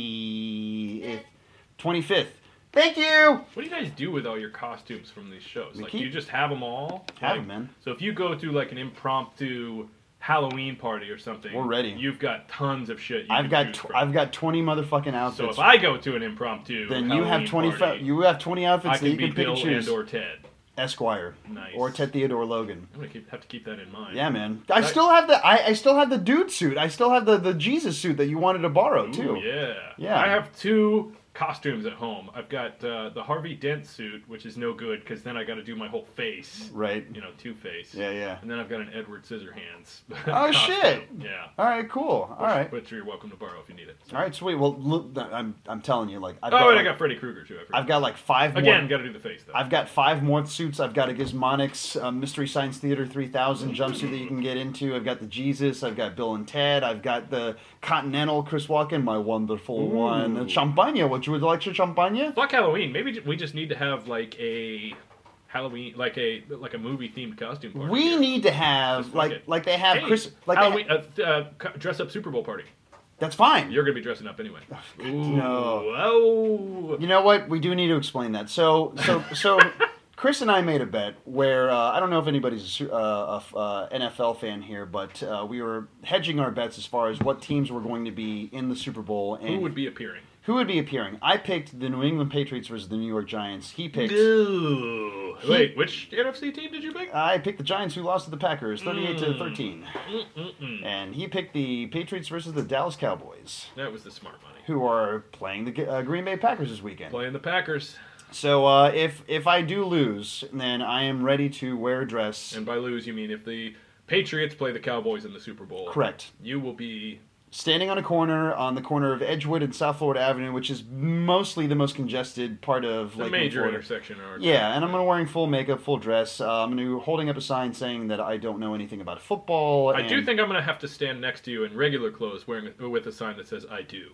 B: twentieth, twenty-fifth. Thank you!
C: what do you guys do with all your costumes from these shows?
B: We
C: Like,
B: keep-
C: do you just have them all?
B: Have
C: Like,
B: 'em, man.
C: So if you go to like an impromptu Halloween party or something,
B: We're ready.
C: You've got tons of shit. You
B: I've
C: can
B: got
C: choose
B: tw-
C: from.
B: I've got twenty motherfucking
C: So
B: outfits.
C: if I go to an impromptu,
B: then you
C: Halloween
B: have twenty.
C: party,
B: Fa- you have twenty
C: I
B: outfits that
C: can
B: you
C: be
B: can pick
C: Bill
B: and choose.
C: and or Ted.
B: Esquire.
C: Nice.
B: Or Ted Theodore Logan.
C: I'm gonna keep, have to keep that in mind.
B: Yeah, man. I
C: Right.
B: still have the I, I still have the dude suit. I still have the, the Jesus suit that you wanted to borrow too.
C: Ooh, yeah.
B: Yeah.
C: I have two costumes at home. I've got uh, the Harvey Dent suit, which is no good because then I got to do my whole face.
B: Right.
C: You know, Two Face.
B: Yeah, yeah.
C: And then I've got an Edward Scissorhands.
B: Oh,
C: costume.
B: shit.
C: Yeah.
B: All right, cool. All
C: Which,
B: right.
C: Which you're welcome to borrow if you need it. So.
B: All right, sweet. Well, look, I'm I'm telling you, like I've
C: Oh,
B: got,
C: and I
B: like,
C: got Freddy Krueger too. I forgot.
B: I've got like five
C: Again,
B: more.
C: got to do the face though.
B: I've got five Morph suits. I've got a Gizmonix uh, Mystery Science Theater three thousand jumpsuit that you can get into. I've got the Jesus. I've got Bill and Ted. I've got the Continental Chris Walken, my wonderful
C: Ooh.
B: one. And Champagne. What you would like to champagne?
C: Fuck Halloween. Maybe j- we just need to have like a Halloween, like a like a movie themed costume party.
B: We
C: here.
B: need to have
C: Just fuck
B: like
C: it.
B: like they have
C: Hey,
B: Chris like they
C: Halloween
B: ha-
C: uh, uh, co- dress up Super Bowl party.
B: that's fine.
C: You're gonna be dressing up anyway. Ooh,
B: no.
C: Oh.
B: You know what? We do need to explain that. So, so, so, Chris and I made a bet where uh, I don't know if anybody's a, su- uh, a uh, N F L fan here, but uh, we were hedging our bets as far as what teams were going to be in the Super Bowl and
C: Who would be appearing?
B: who would be appearing. I picked the New England Patriots versus the New York Giants. He picked.
C: No. Wait, which N F C team did you pick?
B: I picked the Giants, who lost to the Packers, thirty-eight to
C: Mm.
B: thirteen,
C: Mm-mm-mm.
B: and he picked the Patriots versus the Dallas Cowboys,
C: That was the smart money.
B: who are playing the uh, Green Bay Packers this weekend.
C: Playing the Packers,
B: So uh, if if I do lose, then I am ready to wear a dress.
C: and by lose you mean if the Patriots play the Cowboys in the Super Bowl.
B: Correct.
C: You will be.
B: Standing on a corner on the corner of Edgewood and South Florida Avenue, which is mostly the most congested part of
C: The
B: Lakeland,
C: major
B: Florida.
C: intersection. Or
B: Yeah, and I'm going to wearing full makeup, full dress. Uh, I'm going to be holding up a sign saying that I don't know anything about football.
C: I do
B: and-
C: think I'm going to have to stand next to you in regular clothes, wearing with a sign that says "I do."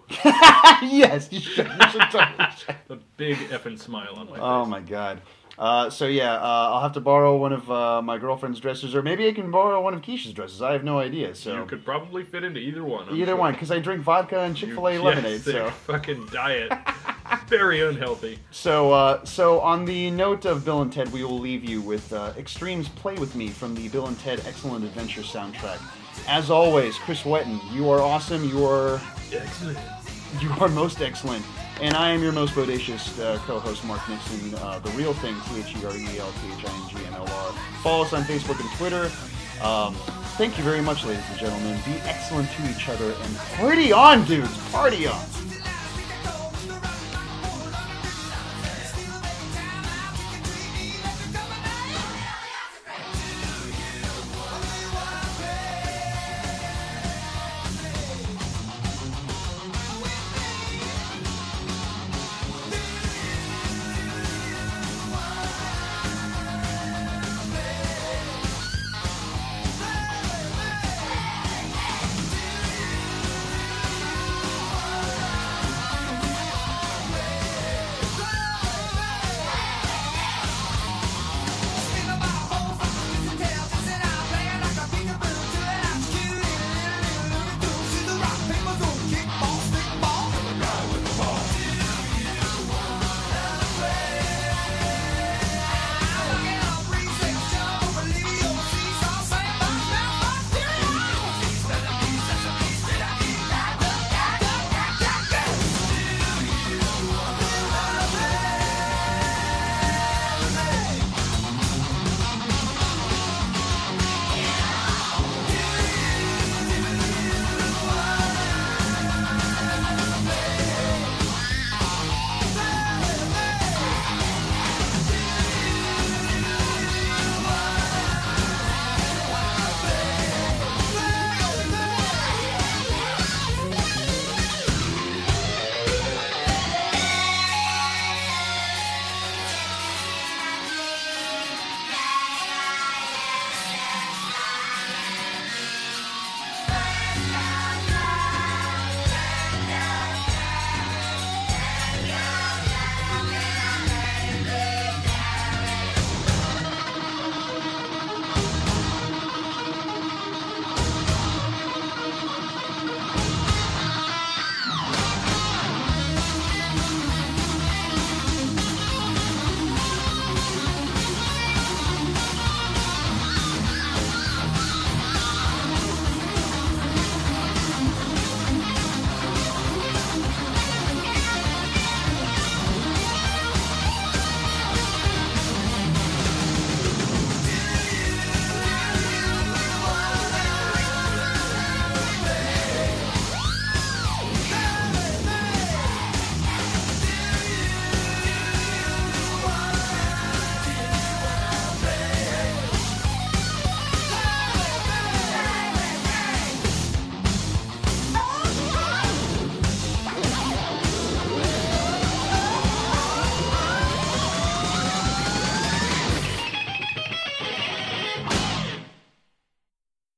B: Yes, you should. You should totally check.
C: A big effing smile on my face.
B: Oh my god. Uh, so yeah, uh, I'll have to borrow one of uh, my girlfriend's dresses, or maybe I can borrow one of Keisha's dresses. I have no idea. So
C: You could probably fit into either one. I'm
B: either
C: sure.
B: one, because I drink vodka and
C: You-
B: Chick-fil-A
C: yes,
B: lemonade.
C: their
B: So.
C: fucking diet, very unhealthy.
B: So, uh, so on the note of Bill and Ted, we will leave you with uh, Extreme's "Play With Me" from the Bill and Ted Excellent Adventure soundtrack. As always, Chris Wetton, you are awesome. You are
C: Excellent.
B: you are most excellent, and I am your most bodacious uh, co-host, Mark Nixon. Uh, the real thing, T H E R E L T H I N G M L R. Follow us on Facebook and Twitter. Um, thank you very much, ladies and gentlemen. Be excellent to each other and party on, dudes. Party on.